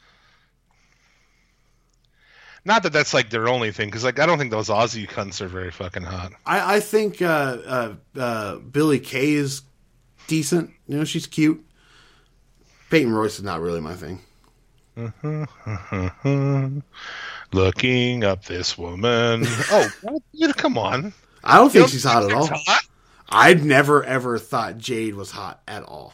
Not that that's like their only thing, because like I don't think those Aussie cunts are very fucking hot. I, I think uh, uh, uh, Billie Kay is decent. You know, she's cute. Peyton Royce is not really my thing. Looking up this woman. Oh, what? Dude, come on. I don't You think don't she's hot at all. she's hot? I'd never ever thought Jade was hot at all.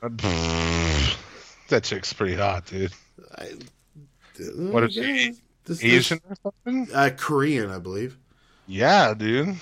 That chick's pretty hot, dude. What is she? This, Asian this, or something? uh, Korean, I believe. Yeah, dude.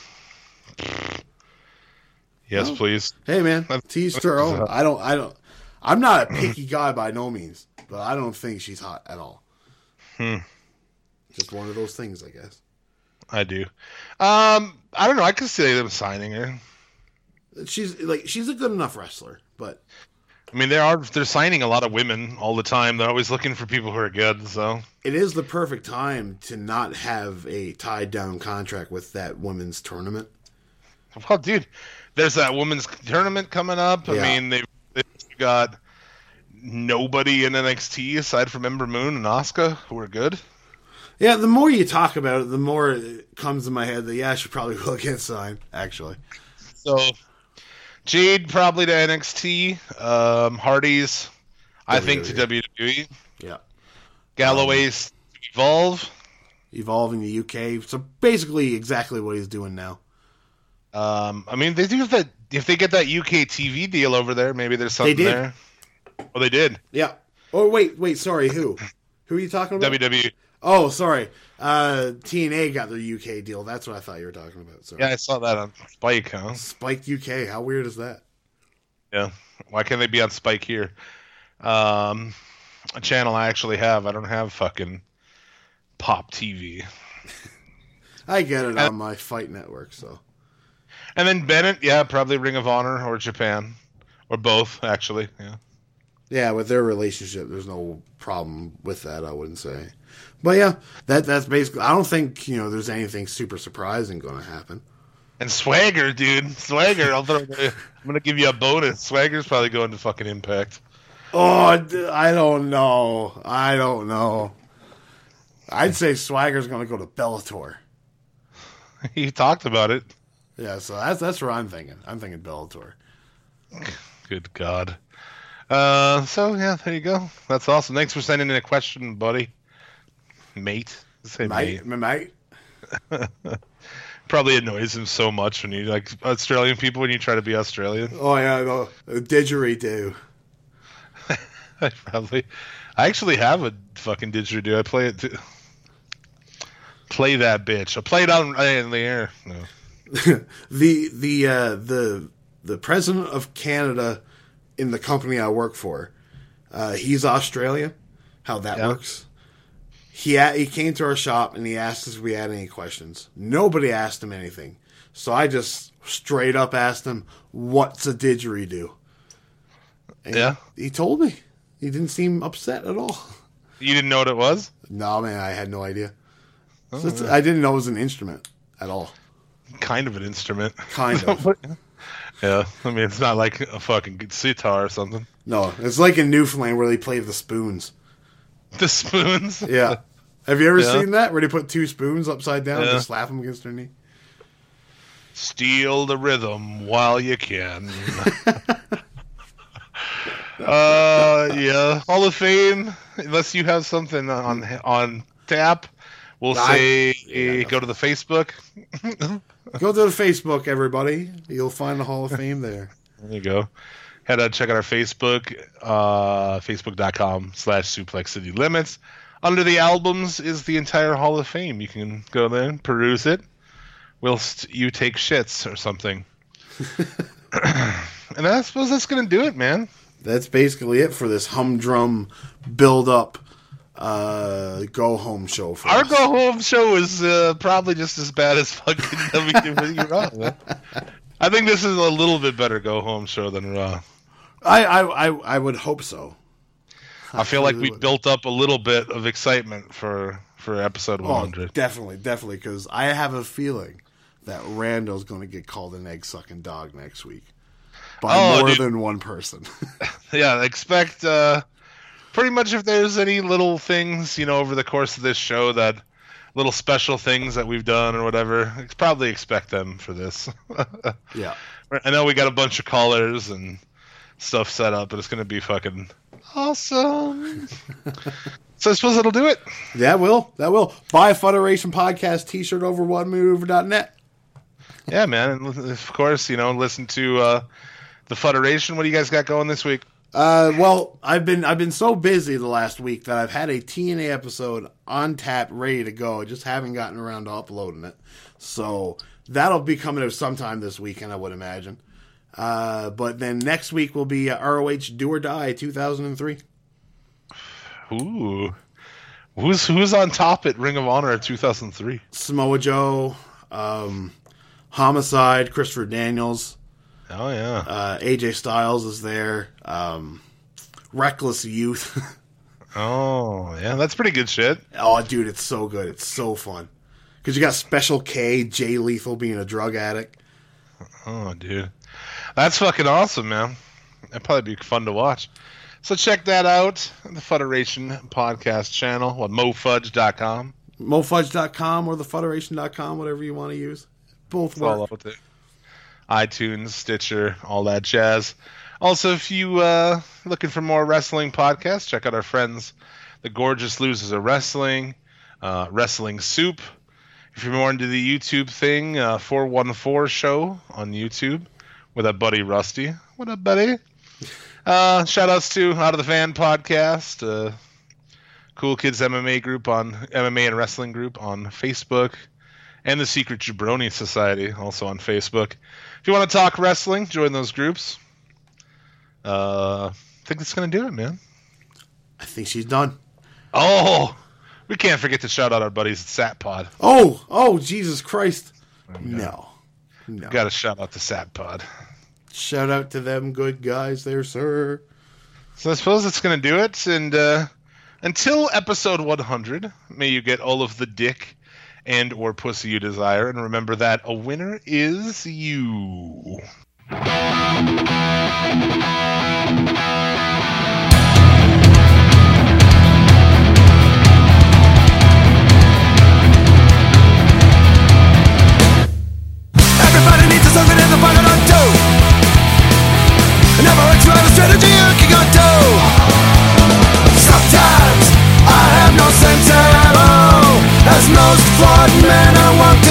Yes, Oh. please. Hey, man, tease to her own. I don't, I don't. I'm not a picky guy by no means, but I don't think she's hot at all. Hmm. Just one of those things, I guess. I do. Um, I don't know. I could see them signing her. She's like she's a good enough wrestler, but I mean, they are they're signing a lot of women all the time. They're always looking for people who are good. So it is the perfect time to not have a tied down contract with that women's tournament. well, dude, there's that women's tournament coming up. I Yeah. mean, they've, they've got nobody in N X T aside from Ember Moon and Asuka who are good. Yeah, the more you talk about it, the more it comes in my head that yeah, she probably will get signed. Actually, So Jade probably to N X T. Um, Hardy's, I think, to W W E. yeah. Galloway's to be Evolve. Evolve in the U K. So basically exactly what he's doing now. Um, I mean, they do that. If they get that U K T V deal over there, maybe there's something They did. there. Oh, they did. Yeah. Oh, wait, wait, sorry, who? Who are you talking about? W W E. Oh, sorry. Uh, T N A got their U K deal. That's what I thought you were talking about. Sorry. Yeah, I saw that on Spike, huh? Spike U K. How weird is that? Yeah. Why can't they be on Spike here? Um, a channel I actually have. I don't have fucking Pop T V. I get it And- on my Fight Network, so. And then Bennett, yeah, probably Ring of Honor or Japan. Or both, actually. Yeah. Yeah, with their relationship, there's no problem with that, I wouldn't say. But yeah, that that's basically, I don't think, you know, there's anything super surprising going to happen. And Swagger, dude. Swagger, I'll throw, I'm going to give you a bonus. Swagger's probably going to fucking Impact. Oh, d- I don't know. I don't know. I'd say Swagger's going to go to Bellator. He talked about it. Yeah, so that's that's what I'm thinking. I'm thinking Bellator. Good God. Uh, so, yeah, there you go. That's awesome. Thanks for sending in a question, buddy. Mate. Say mate. Mate, mate. Probably annoys him so much when you, like, Australian people, when you try to be Australian. Oh, yeah, no. Didgeridoo. I probably... I actually have a fucking didgeridoo. I play it too. Play that bitch. I play it on in the air. No. the the uh, the the president of Canada in the company I work for, uh, he's Australian. How that Yeah. works? He a- he came to our shop and he asked us if we had any questions. Nobody asked him anything, so I just straight up asked him, "What's a didgeridoo?" And Yeah. he told me. He didn't seem upset at all. You didn't know what it was? No, man, I had no idea. Oh, So it's- yeah. I didn't know it was an instrument at all. Kind of an instrument. Kind of. Yeah. I mean, it's not like a fucking sitar or something. No, it's like in Newfoundland where they play the spoons. The spoons? Yeah. Have you ever Yeah. seen that? Where they put two spoons upside down and Yeah. just slap them against their knee? Steal the rhythm while you can. uh, yeah. Hall of Fame, unless you have something on on tap, we'll I- say yeah, go to the Facebook. Go to the Facebook, everybody. You'll find the Hall of Fame there. There you go. Head out, check out our Facebook, uh, facebook.com slash Suplex City Limits. Under the albums is the entire Hall of Fame. You can go there and peruse it whilst you take shits or something. And I suppose that's going to do it, man. That's basically it for this humdrum build-up uh, go-home show for Our us. go home show is uh, probably just as bad as fucking W W E Raw. Man. I think this is a little bit better go home show than Raw. I, I, I, I would hope so. I feel like really we would. built up a little bit of excitement for, for episode one Oh, hundred. definitely, definitely, because I have a feeling that Randall's going to get called an egg-sucking dog next week. By Oh, more dude. than one person. Yeah, expect uh, pretty much if there's any little things, you know, over the course of this show, that little special things that we've done or whatever, ex- probably expect them for this. Yeah. I know we got a bunch of callers and stuff set up, but it's going to be fucking awesome. So I suppose that'll do it. That will. That will. Buy a Federation Podcast t-shirt over one move dot net. Yeah, man. And li- of course, you know, listen to uh, the Federation. What do you guys got going this week? Uh, well, I've been I've been so busy the last week that I've had a T N A episode on tap ready to go. I just haven't gotten around to uploading it. So that'll be coming out sometime this weekend, I would imagine. Uh, but then next week will be uh, R O H Do or Die two thousand three. Ooh. Who's who's on top at Ring of Honor two thousand three? Samoa Joe, um, Homicide, Christopher Daniels, Oh, yeah. uh, A J Styles is there, um, Reckless Youth. Oh, yeah. That's pretty good shit. Oh, dude, it's so good. It's so fun. Because you got Special K, Jay Lethal being a drug addict. Oh, dude. That's fucking awesome, man. That'd probably be fun to watch. So check that out. The Federation podcast channel on mofudge dot com. Mofudge dot com or the Federation dot com, whatever you want to use. Both It's all work. out there. iTunes, Stitcher, all that jazz. Also, if you uh looking for more wrestling podcasts, check out our friends, The Gorgeous Losers of Wrestling. uh, Wrestling Soup. If you're more into the YouTube thing, uh, four one four Show on YouTube with our buddy Rusty. What up, buddy? Uh, shout outs to Out of the Fan podcast, uh, Cool Kids M M A group on M M A and Wrestling group on Facebook, and the Secret Jabroni Society also on Facebook. If you want to talk wrestling, join those groups. Uh, I think that's gonna do it, man. I think she's done. Oh, we can't forget to shout out our buddies at Sat Pod. Oh, oh, Jesus Christ! No, no. Got to shout out to Sat Pod. Shout out to them good guys there, sir. So I suppose that's going to do it. And uh, until episode one hundred, may you get all of the dick and or pussy you desire. And remember that a winner is you. Everybody needs something in the pocket on two. Never hurts to have a strategy you can go do. Sometimes I have no sense at all. As most flawed men, I want